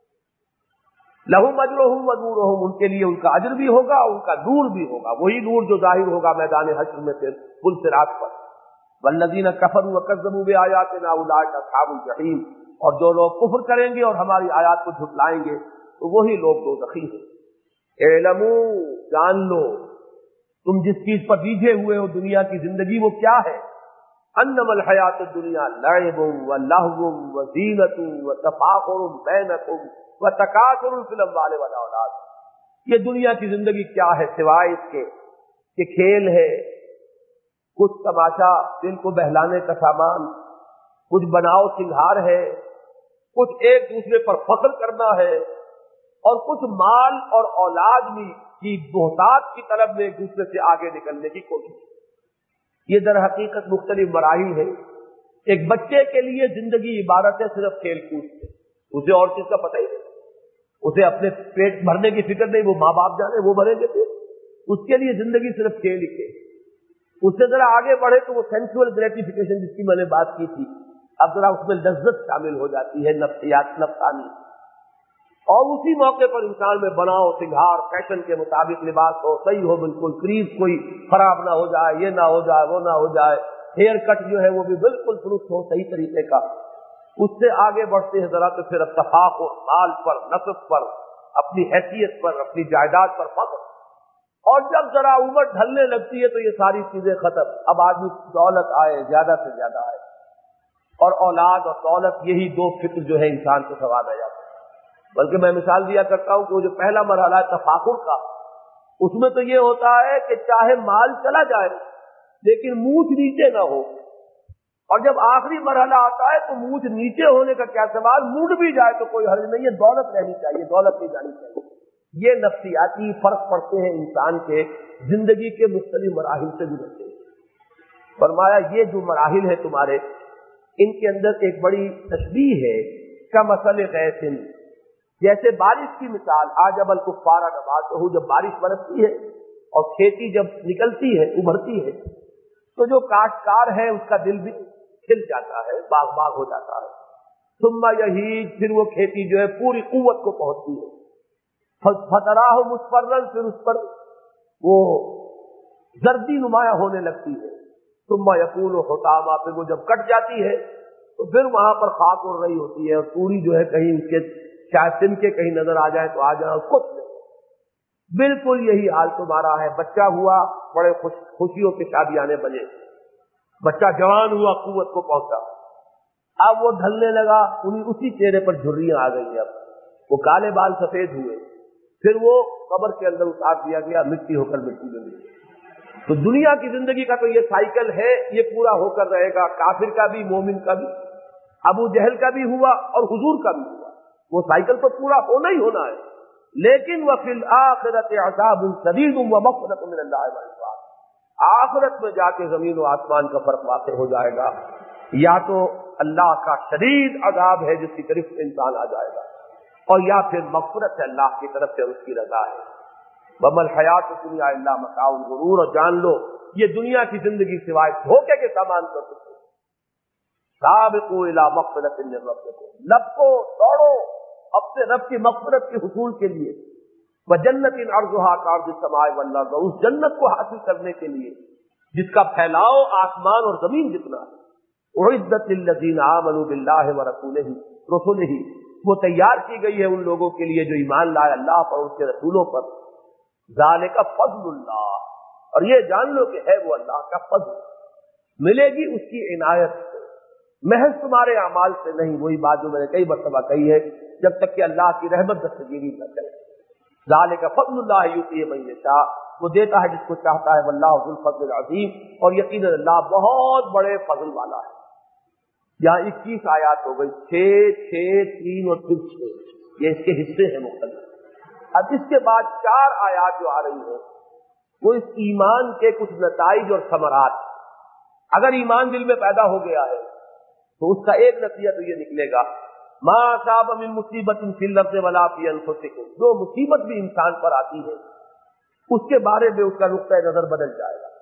لہم اجرہم و نورہم، ان کے لیے ان کا اجر بھی ہوگا، ان کا نور بھی ہوگا، وہی نور جو ظاہر ہوگا میدان حشر میں سے پل صراط پر۔ والذین کفروا وکذبوا بآیاتنا اولئک اصحاب الجحیم، اور جو لوگ کفر کریں گے اور ہماری آیات کو جھٹلائیں گے تو وہی لوگ دوزخی ہیں۔ اعلموا، جان لو، تم جس چیز پر بیجھے ہوئے ہو دنیا کی زندگی وہ کیا ہے، انما الحیات الدنیا لعب ولہو وزینۃ وتفاخر بینکم وتکاثر فی الاموال والاولاد، یہ دنیا کی زندگی کیا ہے سوائے اس کے کہ کھیل ہے، کچھ تماشا، دل کو بہلانے کا سامان، کچھ بناؤ سنگھار ہے، کچھ ایک دوسرے پر فخر کرنا ہے، اور کچھ مال اور اولاد بھی کی بہتات کی طلب میں ایک دوسرے سے آگے نکلنے کی کوشش۔ یہ در حقیقت مختلف مراحل ہیں۔ ایک بچے کے لیے زندگی عبارت ہے صرف کھیل کود سے، اسے اور چیز کا پتہ ہی نہیں، اسے اپنے پیٹ بھرنے کی فکر نہیں، وہ ماں باپ جانے وہ بھریں گے پھر، اس کے لیے زندگی صرف کھیل ہی کھیل۔ اس سے ذرا آگے بڑھے تو وہ سینسول گریٹیفیکیشن جس کی میں نے بات کی تھی، اب ذرا اس میں لذت شامل ہو جاتی ہے، نفسیات نفسانی، اور اسی موقع پر انسان میں بناؤ سنگھار، فیشن کے مطابق لباس ہو، صحیح ہو، بالکل کریز کوئی خراب نہ ہو جائے، یہ نہ ہو جائے وہ نہ ہو جائے، ہیئر کٹ جو ہے وہ بھی بالکل درست ہو، صحیح طریقے کا۔ اس سے آگے بڑھتے ہیں ذرا تو پھر اب تفاخر، مال پر، نسب پر، اپنی حیثیت پر، اپنی جائیداد پر فخر، اور جب ذرا عمر ڈھلنے لگتی ہے تو یہ ساری چیزیں ختم، اب آدمی دولت آئے، زیادہ سے زیادہ آئے، اور اولاد اور دولت، یہی دو فکر جو ہے انسان کو سواد آ جاتا ہے۔ بلکہ میں مثال دیا کرتا ہوں کہ وہ جو پہلا مرحلہ ہے تفاخر کا، اس میں تو یہ ہوتا ہے کہ چاہے مال چلا جائے لیکن مونچھ نیچے نہ ہو، اور جب آخری مرحلہ آتا ہے تو مونچھ نیچے ہونے کا کیا سوال، مونڈ بھی جائے تو کوئی حرج نہیں ہے، دولت رہنی چاہیے، دولت نہیں جانی چاہیے۔ یہ نفسیاتی فرق پڑتے ہیں انسان کے زندگی کے مختلف مراحل سے گزرتے ہیں۔ فرمایا یہ جو مراحل ہیں تمہارے، ان کے اندر ایک بڑی تشبیہ ہے، کمثل غیث، جیسے بارش کی مثال، عجب الکفار نباتہ، جب بارش برستی ہے اور کھیتی جب نکلتی ہے، ابھرتی ہے، تو جو کاشتکار ہے اس کا دل بھی کھل جاتا ہے، باغ باغ ہو جاتا ہے۔ ثم یہیج، پھر وہ کھیتی جو ہے پوری قوت کو پہنچتی ہے، فتراہ مصفرا، پھر اس پر وہ زردی نمایاں ہونے لگتی ہے، ثم یکون حطاما، پھر وہ جب کٹ جاتی ہے تو پھر وہاں پر خاک اڑ رہی ہوتی ہے، اور پوری جو ہے کہیں اس کے شاید سن کے کہیں نظر آ جائے تو آ جائے، کچھ نہیں۔ بالکل یہی حال تمہارا ہے، بچہ ہوا، بڑے خوش خوشیوں کے شادیانے بنے، بچہ جوان ہوا، قوت کو پہنچا، اب وہ ڈھلنے لگا، انہیں اسی چہرے پر جھریاں آ گئی، اب وہ کالے بال سفید ہوئے، پھر وہ قبر کے اندر اتار دیا گیا، مٹی ہو کر مٹی میں ملی۔ تو دنیا کی زندگی کا تو یہ سائیکل ہے، یہ پورا ہو کر رہے گا، کافر کا بھی، مومن کا بھی، ابو جہل کا بھی ہوا اور حضور کا بھی ہوا، وہ سائیکل تو پورا ہونا ہی ہونا ہے۔ لیکن وفی الآخرۃ عذاب شدید ومغفرۃ من اللہ ورضوان، آخرت میں جا کے زمین و آسمان کا فرق واقع ہو جائے گا. یا تو اللہ کا شدید عذاب ہے جس کی طرف سے انسان آ جائے گا, اور یا پھر مغفرت ہے اللہ کی طرف سے, اس کی رضا ہے. وَمَا الْحَيَاةُ الدُّنْيَا إِلَّا مَتَاعُ الْغُرُورِ, اور جان لو یہ دنیا کی زندگی سوائے دھوکے کے سامان پر کچھ نہیں. سابقوا إِلَىٰ مَغْفِرَةٍ مِّن رَّبِّكُمْ, لپکو دوڑو اپنے رب کی مغفرت کے حصول کے لیے. وَجَنَّةٍ عَرْضُهَا كَعَرْضِ السَّمَاءِ وَالْأَرْضِ, اس جنت کو حاصل کرنے کے لیے جس کا پھیلاؤ آسمان اور زمین جتنا ہے. اعدت للذین آمنوا باللہ ورسولہ رسولہ, وہ تیار کی گئی ہے ان لوگوں کے لیے جو ایمان لائے اللہ پر اور اس کے رسولوں پر. ذالک فضل اللہ, اور یہ جان لو کہ ہے وہ اللہ کا فضل, ملے گی اس کی عنایت سے, محض تمہارے اعمال سے نہیں. وہی بات جو میں نے کئی مرتبہ کہی ہے, جب تک کہ اللہ کی رحمت دستگیری نہ کرے. ذالک فضل اللہ یؤتی من یشاء, وہ دیتا ہے جس کو چاہتا ہے. واللہ ذو الفضل العظیم, اور یقیناً اللہ بہت بڑے فضل والا ہے. یہاں اکیس آیات ہو گئی, چھ چھ تین اور پھر چھ, یہ اس کے حصے ہیں مختلف. اب اس کے بعد چار آیات جو آ رہی ہیں وہ اس ایمان کے کچھ نتائج اور ثمرات. اگر ایمان دل میں پیدا ہو گیا ہے تو اس کا ایک نتیجہ تو یہ نکلے گا, ما اصاب من مصیبت فی الارض ولا فی انفسکم, جو مصیبت بھی انسان پر آتی ہے اس کے بارے میں اس کا نقطہ نظر بدل جائے گا.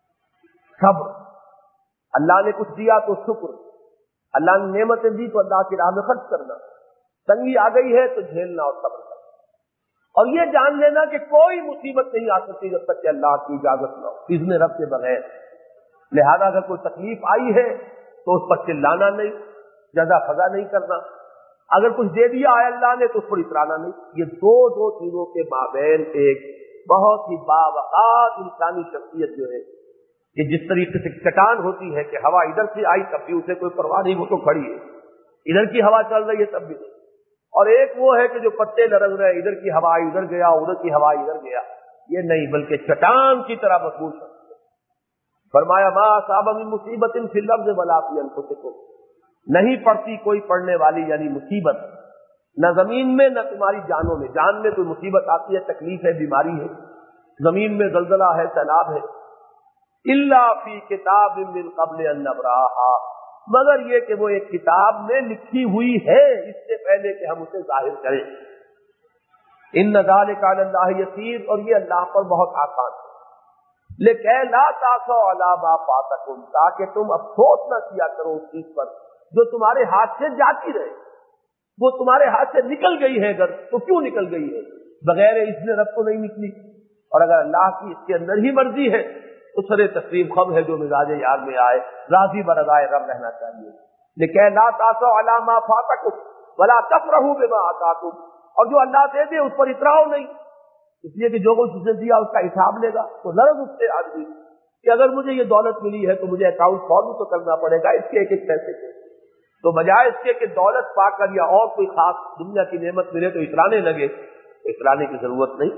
صبر, اللہ نے کچھ دیا تو شکر, اللہ نے نعمتیں دی تو اللہ کی راہ میں خرچ کرنا, تنگی آ گئی ہے تو جھیلنا اور صبر کرنا. اور یہ جان لینا کہ کوئی مصیبت نہیں آ سکتی جب تک کہ اللہ کی اجازت نہ ہو, اذن رب کے بغیر. لہذا اگر کوئی تکلیف آئی ہے تو اس پر چلانا نہیں, جزا فضا نہیں کرنا. اگر کچھ دے دیا ہے اللہ نے تو اس پر اترانا نہیں. یہ دو دو چیزوں کے مابین ایک بہت ہی باوقار انسانی شخصیت جو ہے, کہ جس طریقے سے چٹان ہوتی ہے کہ ہوا ادھر سے آئی تب بھی اسے کوئی پرواہ نہیں, وہ تو کھڑی ہے. ادھر کی ہوا چل رہی ہے تب بھی نہیں. اور ایک وہ ہے کہ جو پتے لڑک رہے, ادھر کی ہوا ادھر گیا, ادھر کی ہوا ادھر گیا, یہ نہیں, بلکہ چٹان کی طرح مضبوط ہے. فرمایا ما اصاب من مصیبت فی الارض ولا فی انفسکم, نہیں پڑتی کوئی پڑنے والی یعنی مصیبت نہ زمین میں نہ تمہاری جانوں میں. جان میں کوئی مصیبت آتی ہے, تکلیف ہے, بیماری ہے, زمین میں زلزلہ ہے, سیلاب ہے. الا فی کتاب من قبل ان نبرأھا, مگر یہ کہ وہ ایک کتاب میں لکھی ہوئی ہے اس سے پہلے کہ ہم اسے ظاہر کریں. ان ذلک علی اللہ یسیر, اور یہ اللہ پر بہت آسان ہے. لیکن لا تاسوا علی ما فاتکم, تاکہ تم افسوس نہ کیا کرو اس چیز پر جو تمہارے ہاتھ سے جاتی رہے. وہ تمہارے ہاتھ سے نکل گئی ہے اگر تو کیوں نکل گئی ہے, بغیر اذن رب کو نہیں نکلی. اور اگر اللہ کی اس کے اندر ہی مرضی ہے تو سرے تسلیم خم ہے جو مزاج یاد میں آئے, راضی برضائے رب رہنا چاہیے. لیکن لا تاسوا علی ما فاتکم ولا تفرحوا بما آتاکم, اور جو اللہ دے دے اس پر اتراؤ نہیں, اس لیے کہ جو کچھ اسے دیا اس کا حساب لے گا. تو لرز اس سے آدمی کہ اگر مجھے یہ دولت ملی ہے تو مجھے اکاؤنٹ فارم تو کرنا پڑے گا اس کے ایک ایک پیسے کے. تو بجائے اس کے کہ دولت پا کر یا اور کوئی خاص دنیا کی نعمت ملے تو اترانے لگے, اترانے کی ضرورت نہیں.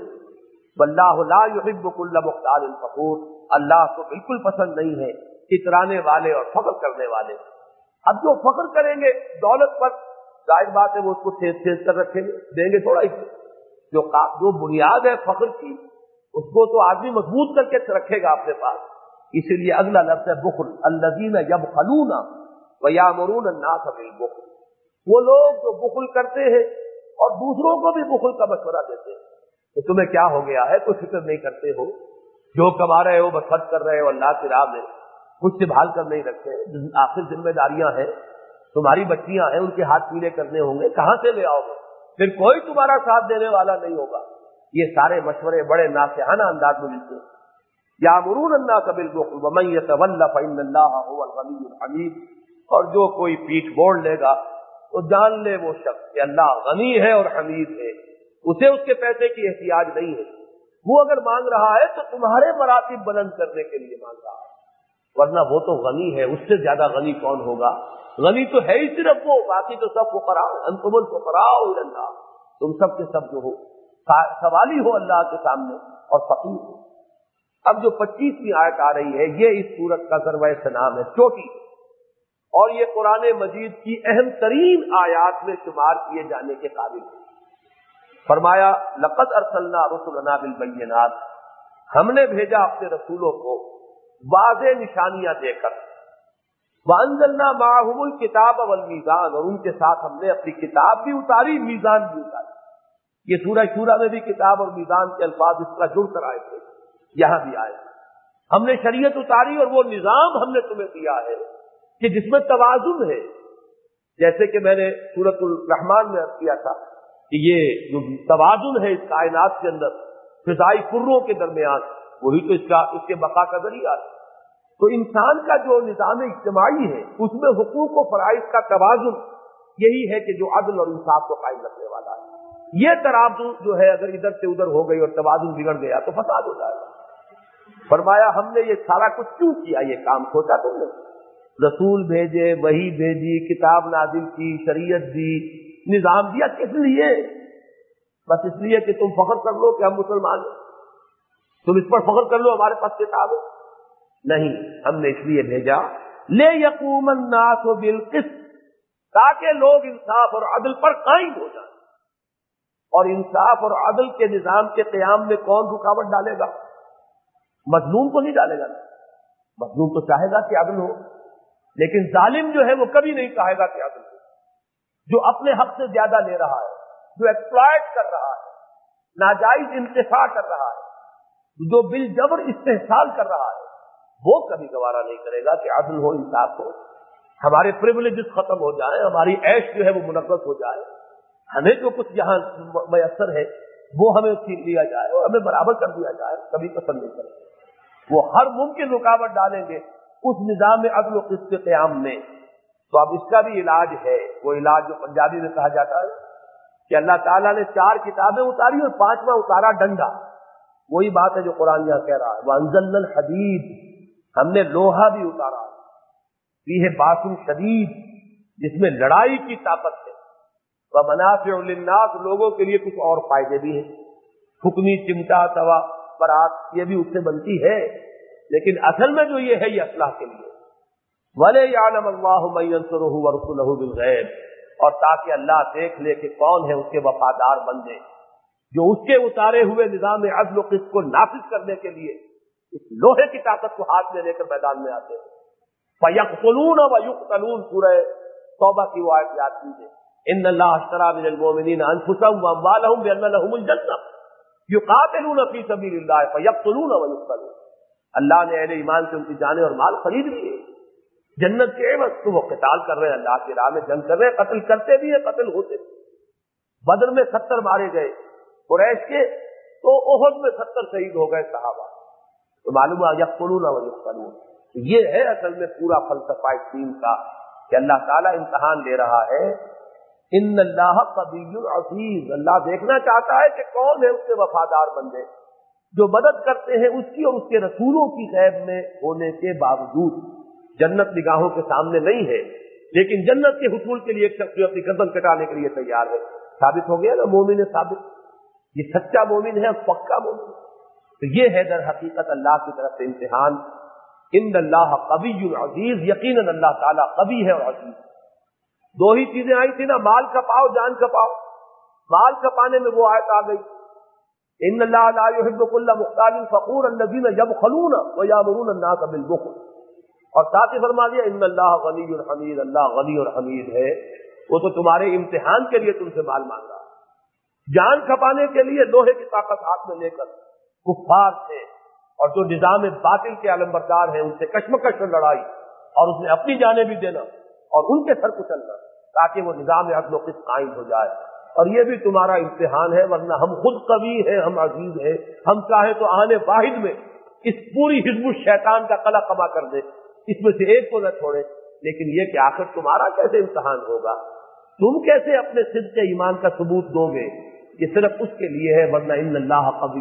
واللہ لا یحب کل مختال فخور, اللہ کو بالکل پسند نہیں ہے اترانے والے اور فخر کرنے والے. اب جو فخر کریں گے دولت پر, ظاہر بات ہے وہ اس کو تیز تیز کر رکھیں گے, دیں گے تھوڑا ہی. جو جو بنیاد ہے فخر کی اس کو تو آدمی مضبوط کر کے رکھے گا اپنے پاس. اسی لیے اگلا لفظ ہے بخل, الذین یبخلون ویامرون الناس بالبخل, وہ لوگ جو بخل کرتے ہیں اور دوسروں کو بھی بخل کا مشورہ دیتے ہیں. کہ تمہیں کیا ہو گیا ہے, کوئی فکر نہیں کرتے ہو, جو کما رہے ہو بس خرچ کر رہے ہو اللہ کی راہ میں, کچھ سنبھال کر نہیں رکھتے. آخر ذمہ داریاں ہیں, تمہاری بچیاں ہیں, ان کے ہاتھ پیلے کرنے ہوں گے, کہاں سے لے آؤ گے, پھر کوئی تمہارا ساتھ دینے والا نہیں ہوگا. یہ سارے مشورے بڑے ناصحانہ انداز میں ملتے ہیں. یامرون الناس بالبخل ومن یتول فإن اللہ هو الغنی الحمید, اور جو کوئی پیٹھ موڑ لے گا تو جان لے وہ شخص کہ اللہ غنی ہے اور حمید ہے, اسے اس کے پیسے کی احتیاج نہیں ہے. وہ اگر مانگ رہا ہے تو تمہارے مراتب بلند کرنے کے لیے مانگ رہا ہے, ورنہ وہ تو غنی ہے, اس سے زیادہ غنی کون ہوگا. غنی تو ہے ہی صرف وہ, باقی تو سب فقراء, انتم الفقراء الی اللہ, تم سب کے سب جو ہو سوالی ہو اللہ کے سامنے اور فقیر ہو. اب جو پچیسویں آیت آ رہی ہے یہ اس سورت کا ذروہ سنام ہے, چھوٹی, اور یہ قرآن مجید کی اہم ترین آیات میں شمار کیے جانے کے قابل ہے. فرمایا لقد ارسلنا رسلنا بالبینات, ہم نے بھیجا اپنے رسولوں کو واضح نشانیاں دے کر، وَأَنزَلْنَا مَعَهُمُ الْكِتَابَ وَالْمِيزَانَ، اور ان کے ساتھ ہم نے اپنی کتاب بھی اتاری، میزان بھی اتاری۔ یہ سورہ شورى میں بھی کتاب اور میزان کے الفاظ اس طرح جڑ کر آئے تھے، یہاں بھی آئے۔ ہم نے شریعت اتاری اور وہ نظام ہم نے تمہیں دیا ہے کہ جس میں توازن ہے، جیسے کہ میں نے سورۃ الرحمن میں عرض کیا تھا کہ یہ جو توازن ہے اس کائنات کے اندر فضائی کروں کے درمیان، وہی تو اس کا اس کے بقا کا ذریعہ ہے۔ تو انسان کا جو نظام اجتماعی ہے اس میں حقوق و فرائض کا توازن یہی ہے کہ جو عدل اور انصاف کو قائم رکھنے والا ہے۔ یہ ترازو جو ہے اگر ادھر سے ادھر ہو گئی اور توازن بگڑ گیا تو فساد ہو جائے گا۔ فرمایا ہم نے یہ سارا کچھ کیوں کیا؟ یہ کام سوچا تم نے؟ رسول بھیجے، وحی بھیجی، کتاب نازل کی، شریعت دی، نظام دیا، کس لیے؟ بس اس لیے کہ تم فخر کر لو کہ ہم مسلمان ہیں، تم اس پر فخر کر لو ہمارے پاس کتاب ہے؟ نہیں، ہم نے اس لیے بھیجا لے یقوم الناس بالقسط، تاکہ لوگ انصاف اور عدل پر قائم ہو جائیں۔ اور انصاف اور عدل کے نظام کے قیام میں کون رکاوٹ ڈالے گا؟ مظلوم کو نہیں ڈالے گا، مظلوم تو چاہے گا کہ عدل ہو، لیکن ظالم جو ہے وہ کبھی نہیں چاہے گا کہ عدل ہو۔ جو اپنے حق سے زیادہ لے رہا ہے، جو ایکسپلائٹ کر رہا ہے، ناجائز انتفاع کر رہا ہے، جو بالجبر استحصال کر رہا ہے، وہ کبھی گوارا نہیں کرے گا کہ عدل ہو، انصاف ہو، ہمارے پریولیجز ختم ہو جائیں، ہماری عیش جو ہے وہ منغص ہو جائے، ہمیں جو کچھ یہاں میسر ہے وہ ہمیں چھین لیا جائے اور ہمیں برابر کر دیا جائے، کبھی پسند نہیں کریں گے۔ وہ ہر ممکن رکاوٹ ڈالیں گے اس نظام عدل و قسط کے قیام میں۔ تو اب اس کا بھی علاج ہے، وہ علاج جو پنجابی میں کہا جاتا ہے کہ اللہ تعالیٰ نے چار کتابیں اتاری اور پانچواں اتارا ڈنڈا۔ وہی بات ہے جو قرآن یہاں کہہ رہا ہے، وَأَنزَلْنَا الْحَدِيدَ، ہم نے لوہا بھی اتارا، فیہ بَأْسٌ شدید، جس میں لڑائی کی طاقت ہے، وَمَنَافِعُ لِلنَّاسِ، لوگوں کے لیے کچھ اور فائدے بھی ہیں، پھکنی، چمٹا، توا، برات، یہ بھی اس سے بنتی ہے، لیکن اصل میں جو یہ ہے یہ اصلاح کے لیے۔ وَلِيَعْلَمَ اللَّهُ مَن يَنصُرُهُ وَرُسُلَهُ بِالْغَيْبِ، اور تاکہ اللہ دیکھ لے کہ کون ہے اس کے وفادار بندے جو اس کے اتارے ہوئے نظام عدل و قسط کو نافذ کرنے کے لیے اس لوہے کی طاقت کو ہاتھ میں لے کر میدان میں آتے ہیں۔ فَيَقْتُلُونَ وَيُقْتَلُونَ، سورہ توبہ کی وہ آیت یاد کیجیے، إِنَّ اللَّهَ اشْتَرَىٰ مِنَ الْمُؤْمِنِينَ أَنفُسَهُمْ وَأَمْوَالَهُمْ بِأَنَّ لَهُمُ الْجَنَّةَ یقاتلون فی سبیل اللہ فیقتلون ویقتلون، اللہ نے اہل ایمان سے ان کی جانیں اور مال خرید لیے جنت کے عوض، تو وہ قتال کر رہے ہیں، اللہ کی راہ میں جنگ کر رہے ہیں، قتل کرتے بھی ہیں، قتل ہوتے بھی۔ بدر میں ستر مارے گئے قریش کے، تو احد میں ستر شہید ہو گئے صحابہ، تو معلوم ہے یقتلون ویقتلون۔ یہ ہے اصل میں پورا فلسفہ دین کا کہ اللہ تعالیٰ امتحان لے رہا ہے۔ ان اللہ قوی عزیز، اللہ دیکھنا چاہتا ہے کہ کون ہے اس کے وفادار بندے جو مدد کرتے ہیں اس کی اور اس کے رسولوں کی غیب میں ہونے کے باوجود۔ جنت نگاہوں کے سامنے نہیں ہے، لیکن جنت کے حصول کے لیے ایک شخص جو اپنی گردن کٹانے کے لیے تیار ہے، ثابت ہو گیا نا مومن ثابت، یہ سچا مومن ہے، پکا مومن۔ تو یہ ہے در حقیقت اللہ کی طرف سے امتحان۔ ان اللہ قوی عزیز، یقیناً اللہ تعالیٰ قوی ہے اور عزیز۔ دو ہی چیزیں آئی تھی نا، مال کھپاؤ، جان کھپاؤ۔ مال کھپانے میں وہ آیت آ گئی، ان اللہ لا يحب كل مختال فخور الذين يبخلون ويأمرون الناس بالبخل، اور ساتھ ہی فرما دیا ان اللہ غنی حمید، اللہ غنی اور حمید ہے، وہ تو تمہارے امتحان کے لیے تم سے مال مانگ رہا ہے۔ جان کھپانے کے لیے لوہے کی طاقت ہاتھ میں لے کر کفار سے اور جو نظام باطل کے علمبردار ہیں ان سے کشمکش اور لڑائی، اور اس نے اپنی جانیں بھی دینا اور ان کے سر کچلنا تاکہ وہ نظام عدل و قسط قائم ہو جائے۔ اور یہ بھی تمہارا امتحان ہے، ورنہ ہم خود قوی ہیں، ہم عزیز ہیں، ہم چاہیں تو آنے واحد میں اس پوری حزب الشیطان کا قلع قما کر دیں، اس میں سے ایک کو نہ چھوڑے، لیکن یہ کہ آخر تمہارا کیسے امتحان ہوگا، تم کیسے اپنے صدق ایمان کا ثبوت دو گے، یہ صرف اس کے لیے ہے، ورنہ ان اللہ قوی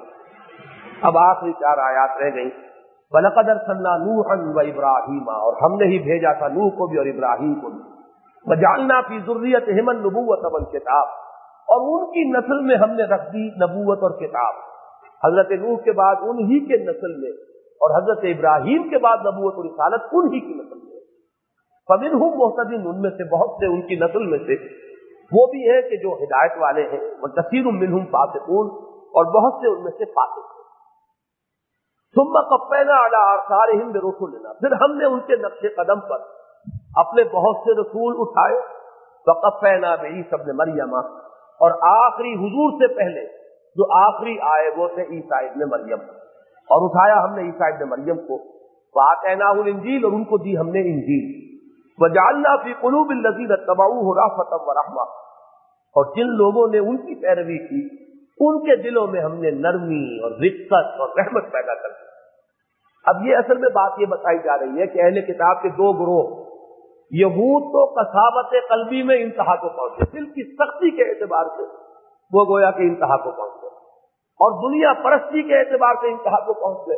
عزیز۔ اب آخری چار آیات رہ گئیں۔ وَلَقَدْ أَرْسَلْنَا نُوحًا وَإِبْرَاهِيمَ، اور ہم نے ہی بھیجا تھا نوح کو بھی اور ابراہیم کو بھی۔ وَجَعَلْنَا فِي ذُرِّيَّتِهِمَا النُّبُوَّةَ وَالْكِتَابَ، اور ان کی نسل میں ہم نے رکھ دی نبوت اور کتاب۔ حضرت نوح کے بعد انہی کے نسل میں، اور حضرت ابراہیم کے بعد نبوت اور رسالت انہی کی نسل میں۔ فَمِنْهُمْ مُهْتَدٍ، ان میں سے بہت سے ان کی نسل میں سے وہ بھی ہیں کہ جو ہدایت والے ہیں، وَكَثِيرٌ مِّنْهُمْ فَاسِقُونَ، اور بہت سے ان میں سے فاسق ہیں۔ ثم قفینا علی آثارہم برسلنا، پھر ہم نے ان کے نقش قدم پر اپنے بہت سے رسول اٹھائے. وقفینا بعیسی ابن مریم، اور آخری حضور سے پہلے جو آخری آئے وہ تھے عیسیٰ ابن مریم، اور اٹھایا ہم نے عیسیٰ ابن مریم کو. وآتیناہ الانجیل، اور ان کو دی ہم نے انجیل. وجعلنا فی قلوب الذین اتبعوہ رأفۃ ورحمۃ، اور جن لوگوں نے ان کی پیروی کی ان کے دلوں میں ہم نے نرمی اور رقت اور رحمت پیدا کر دی. اب یہ اصل میں بات یہ بتائی جا رہی ہے کہ اہل کتاب کے دو گروہ، یہود تو قساوت قلبی میں انتہا کو پہنچے، دل کی سختی کے اعتبار سے وہ گویا کہ انتہا کو پہنچے، اور دنیا پرستی کے اعتبار سے انتہا کو پہنچے.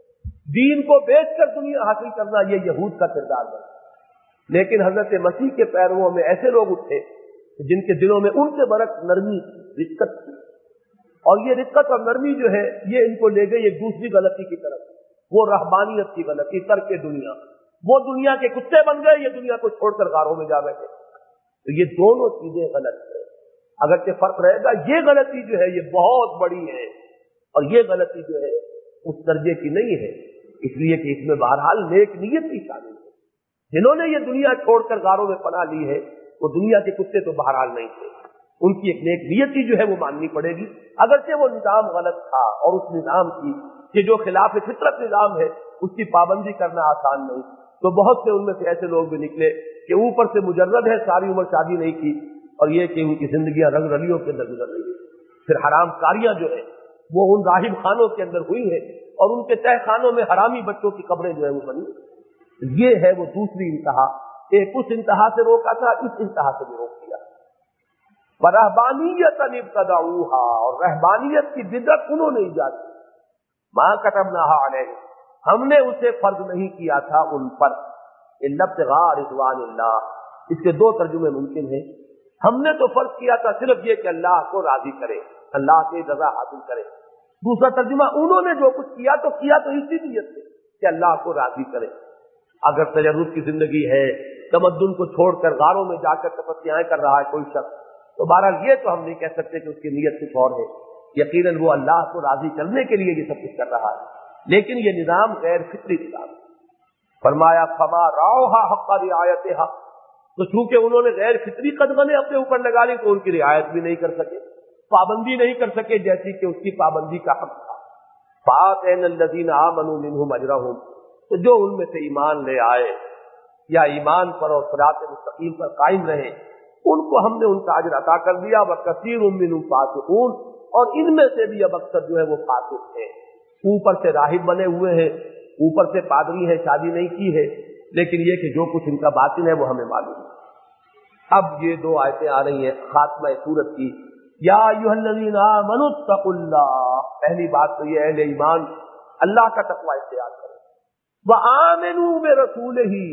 دین کو بیچ کر دنیا حاصل کرنا یہ یہود کا کردار بنا. لیکن حضرت مسیح کے پیرووں میں ایسے لوگ اٹھے جن کے دلوں میں ان کے برعکس نرمی رقت تھی، اور یہ رقت اور نرمی جو ہے یہ ان کو لے گئی ایک دوسری غلطی کی طرف، وہ رہبانیت کی غلطی، ترک دنیا. وہ دنیا کے کتے بن گئے، یہ دنیا کو چھوڑ کر غاروں میں جا بیٹھے. تو یہ دونوں چیزیں غلط ہیں. اگرچہ فرق رہے گا، یہ غلطی جو ہے یہ بہت بڑی ہے، اور یہ غلطی جو ہے اس درجے کی نہیں ہے، اس لیے کہ اس میں بہرحال نیک نیت بھی شامل ہے. جنہوں نے یہ دنیا چھوڑ کر غاروں میں پناہ لی ہے وہ دنیا کے کتے تو بہرحال نہیں تھے. ان کی ایک نیک نیتی جو ہے وہ ماننی پڑے گی، اگرچہ وہ نظام غلط تھا، اور اس نظام کی کہ جو خلاف فطرت نظام ہے اس کی پابندی کرنا آسان نہیں. تو بہت سے ان میں سے ایسے لوگ بھی نکلے کہ اوپر سے مجرد ہے، ساری عمر شادی نہیں کی، اور یہ کہ ان کی زندگیاں رنگ رلیوں کے اندر گزر رہی ہے. پھر حرام کاریاں جو ہے وہ ان راہب خانوں کے اندر ہوئی ہیں، اور ان کے تہ خانوں میں حرامی بچوں کی قبریں جو ہے وہ بنی. یہ ہے وہ دوسری انتہا. ایک اس انتہا سے روکا تھا، اس انتہا سے بھی روک دیا. وَرَهْبَانِيَّةً ابْتَدَعُوهَا، اور رہبانیت کی بدعت انہوں نے ایجاد کی. مَا كَتَبْنَاهَا عَلَيْهِمْ، ہم نے اسے فرض نہیں کیا تھا ان پر، إِلَّا ابْتِغَاءَ رِضْوَانِ اللَّهِ. اس کے دو ترجمے ممکن ہیں. ہم نے تو فرض کیا تھا صرف یہ کہ اللہ کو راضی کرے، اللہ کی رضا حاصل کرے. دوسرا ترجمہ، انہوں نے جو کچھ کیا تو کیا تو اسی نیت سے کہ اللہ کو راضی کرے. اگر تجرد کی زندگی ہے، تمدن کو چھوڑ کر غاروں میں جا کر تپسیاں کر رہا ہے کوئی شخص، تو بہرحال یہ تو ہم نہیں کہہ سکتے کہ اس کی نیت کچھ اور ہے. یقیناً وہ اللہ کو راضی کرنے کے لیے یہ سب کچھ کر رہا ہے، لیکن یہ نظام غیر فطری نظام. فرمایا فما رعوها حق رعایتها، تو چونکہ انہوں نے غیر فطری قدغنیں اپنے اوپر لگا لی تو ان کی رعایت بھی نہیں کر سکے، پابندی نہیں کر سکے جیسی کہ اس کی پابندی کا حق تھا. فآتینا الذین آمنوا منہم اجرہم، تو جو ان میں سے ایمان لے آئے یا ایمان پر اور صراط مستقیم پر قائم رہے ان کو ہم نے ان کا اجر عطا کر دیا. وَكَثِيرٌ مِّنْهُمْ فَاسِقُونَ، اور ان میں سے بھی اب اکثر جو ہے وہ فاسق ہیں، اوپر سے راہب بنے ہوئے ہیں، اوپر سے پادری ہیں، شادی نہیں کی ہے، لیکن یہ کہ جو کچھ ان کا باطن ہے وہ ہمیں معلوم ہے. اب یہ دو آیتیں آ رہی ہیں خاتمہ سورت کی. یا ایھا الذین آمنوا اتقوا اللہ، پہلی بات تو یہ اہل ایمان اللہ کا تقوی اختیار کریں. وآمنوا برسولہ،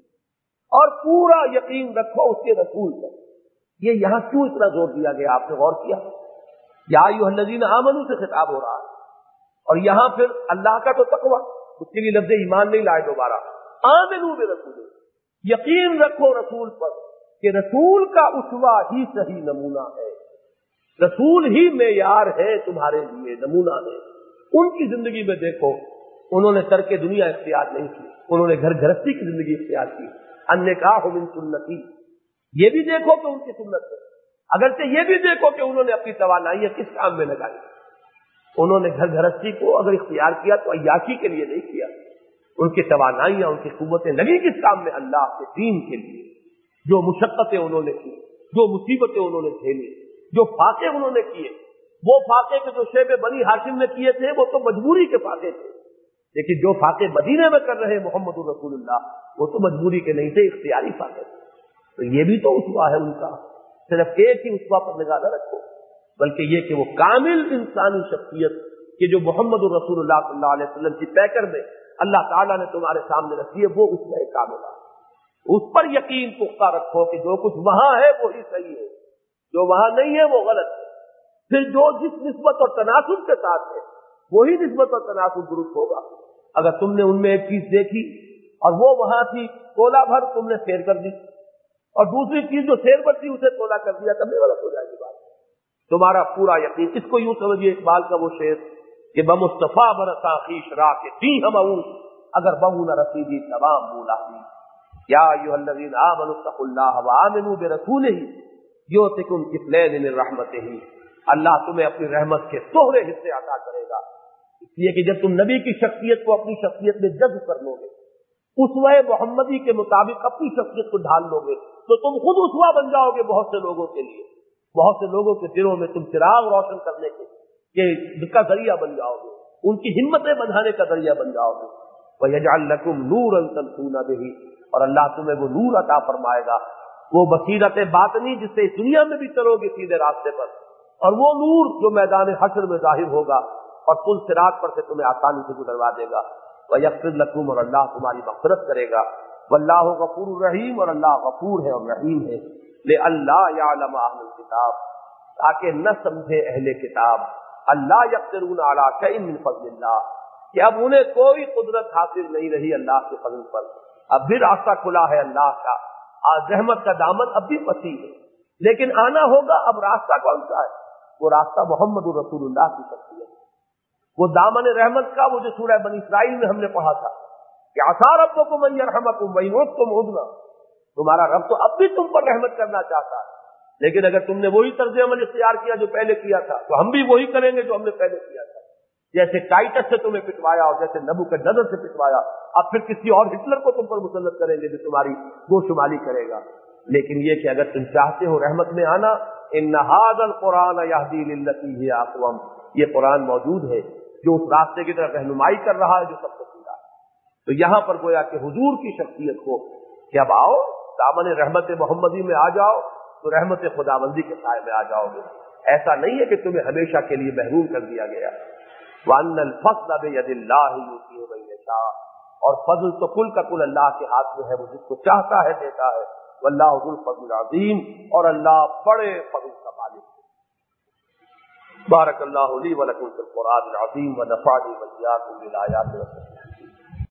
اور پورا یقین رکھو اس کے رسول پر. یہ یہاں کیوں اتنا زور دیا گیا، آپ نے غور کیا؟ یا ایھا الذین آمنوا سے خطاب ہو رہا ہے، اور یہاں پھر اللہ کا تو تقوی، اس کے لیے لفظ ایمان نہیں لائے دوبارہ. آمنوا برسولہ، یقین رکھو رسول پر کہ رسول کا اسوہ ہی صحیح نمونہ ہے، رسول ہی معیار ہے تمہارے لیے، نمونہ ہے. ان کی زندگی میں دیکھو، انہوں نے ترک دنیا اختیار نہیں کی، انہوں نے گھر گھرستی کی زندگی اختیار کی. النکاح من سنتی، یہ بھی دیکھو کہ ان کی سنت ہے. اگرچہ یہ بھی دیکھو کہ انہوں نے اپنی توانائیاں کس کام میں لگائی. انہوں نے گھر گھرستی کو اگر اختیار کیا تو عیاشی کے لیے نہیں کیا، ان کی توانائیاں، ان کی قوتیں لگی کس کام میں؟ اللہ کے دین کے لیے. جو مشقتیں انہوں نے کی، جو مصیبتیں انہوں نے جھیلی، جو فاقے انہوں نے کیے، وہ فاقے کے جو شعب بنی ہاشم نے کیے تھے وہ تو مجبوری کے فاقے تھے، لیکن جو فاقے مدینے میں کر رہے محمد الرسول اللہ وہ تو مجبوری کے نہیں تھے، اختیاری فاقے تھے. تو یہ بھی تو اسوہ ہے ان کا. صرف ایک ہی اسوہ پر نگاہ نہ رکھو، بلکہ یہ کہ وہ کامل انسانی شخصیت کہ جو محمد الرسول اللہ صلی اللہ علیہ وسلم کی پیکر میں اللہ تعالیٰ نے تمہارے سامنے رکھی ہے، وہ اسوہ کامل ہے. اس پر یقین پختہ رکھو کہ جو کچھ وہاں ہے وہی صحیح ہے، جو وہاں نہیں ہے وہ غلط ہے. پھر جو جس نسبت اور تناسب کے ساتھ ہے وہی نسبت اور تناسب درست ہوگا. اگر تم نے ان میں ایک چیز دیکھی اور وہ وہاں تھی تولا بھر، تم نے سیر کر دی، اور دوسری چیز جو سیر پر تھی اسے تولا کر دیا، تب بھی غلط ہو جائے گی بات. تمہارا پورا یقین. اس کو یوں سمجھیے، اقبال کا وہ شعر کہ بمصطفیٰ برسا خیش را کے دی ہم اگر بہو نہ رسیدی تمام مولا دی یا ایھا الذین آمنوا اتقوا اللہ وآمنوا برسولہ یؤتکم کفلین من رحمتہ، اللہ تمہیں اپنی رحمت کے دوہرے حصے عطا کرے گا، اس لیے کہ جب تم نبی کی شخصیت کو اپنی شخصیت میں جذب کر لو گے، اسوہ محمدی کے مطابق اپنی شخصیت کو ڈھال لو گے، تو تم خود اسوہ بن جاؤ گے بہت سے لوگوں کے لیے، بہت سے لوگوں کے دلوں میں تم چراغ روشن کرنے کے کہ کا ذریعہ بن جاؤ گے، ان کی ہمتیں بندھانے کا ذریعہ بن جاؤ گے۔ وَيَجْعَلْ لَكُمْ نُورًا تَمْشُونَ بِهِ، اور اللہ تمہیں وہ نور عطا فرمائے گا، وہ بصیرت باطنی جس سے اس دنیا میں بھی چلو گے سیدھے راستے پر، اور وہ نور جو میدان حشر میں ظاہر ہوگا اور پل صراط پر سے تمہیں آسانی سے گزروا دے گا۔ وَيَغْفِرْ لَكُمْ، اور اللہ تمہاری مغفرت کرے گا۔ وَاللَّهُ غَفُورٌ رَحِيمٌ، اور اللہ غفور ہے اور رحیم ہے۔ لِأَلَّا يَعْلَمَ أَهْلُ الْكِتَابِ، تاکہ نہ سمجھے اہل کتاب، اللہ يقدرون علی شیء من فضل اللہ، کہ اب انہیں کوئی قدرت حاصل نہیں رہی اللہ کے فضل پر، اب بھی راستہ کھلا ہے اللہ کا، آج رحمت کا دامن اب بھی وسیع ہے، لیکن آنا ہوگا۔ اب راستہ کون سا ہے؟ وہ راستہ محمد رسول اللہ کی شخصیت، وہ دامن رحمت کا، وہ جو سورہ بنی اسرائیل میں ہم نے پڑھا تھا کہ عسیٰ ربکم ان یرحمکم وان عدتم عدنا، تمہارا رب تو اب بھی تم پر رحمت کرنا چاہتا ہے، لیکن اگر تم نے وہی طرز عمل اختیار کیا جو پہلے کیا تھا تو ہم بھی وہی کریں گے جو ہم نے پہلے کیا تھا، جیسے ٹائٹس سے تمہیں پٹوایا اور جیسے نبوکدنضر سے پٹوایا، اب پھر کسی اور ہٹلر کو تم پر مسلط کریں گے جو تمہاری گوشمالی کرے گا۔ لیکن یہ کہ اگر تم چاہتے ہو رحمت میں آنا، ان ھذا القرآن یہدی للتی ہی اقوم، یہ قرآن موجود ہے جو اس راستے کی طرف رہنمائی کر رہا ہے جو سب سے سیدھا ہے۔ تو یہاں پر گویا کہ حضور کی شخصیت کو کہ اب آؤ دامن رحمت محمدی میں آ جاؤ تو رحمت خداوندی کے سائے میں آ جاؤ گے، ایسا نہیں ہے کہ تمہیں ہمیشہ کے لیے محروم کر دیا گیا۔ وَأَنَّ الْفَضْلَ بِيَدِ اللَّهِ يُؤْتِيهِ مَن يَشَاءُ، اور فضل تو کل کا کل اللہ کے ہاتھ میں ہے، وہ جس کو چاہتا ہے دیتا ہے۔ وَاللَّهُ ذُو الْفَضْلِ الْعَظِيمِ، اور اللہ بڑے فضل کا مالک ہے۔ بارک اللہ لی و لکم فی القرآن العظیم و نفعنی و ایاکم بالآیات والحکمۃ۔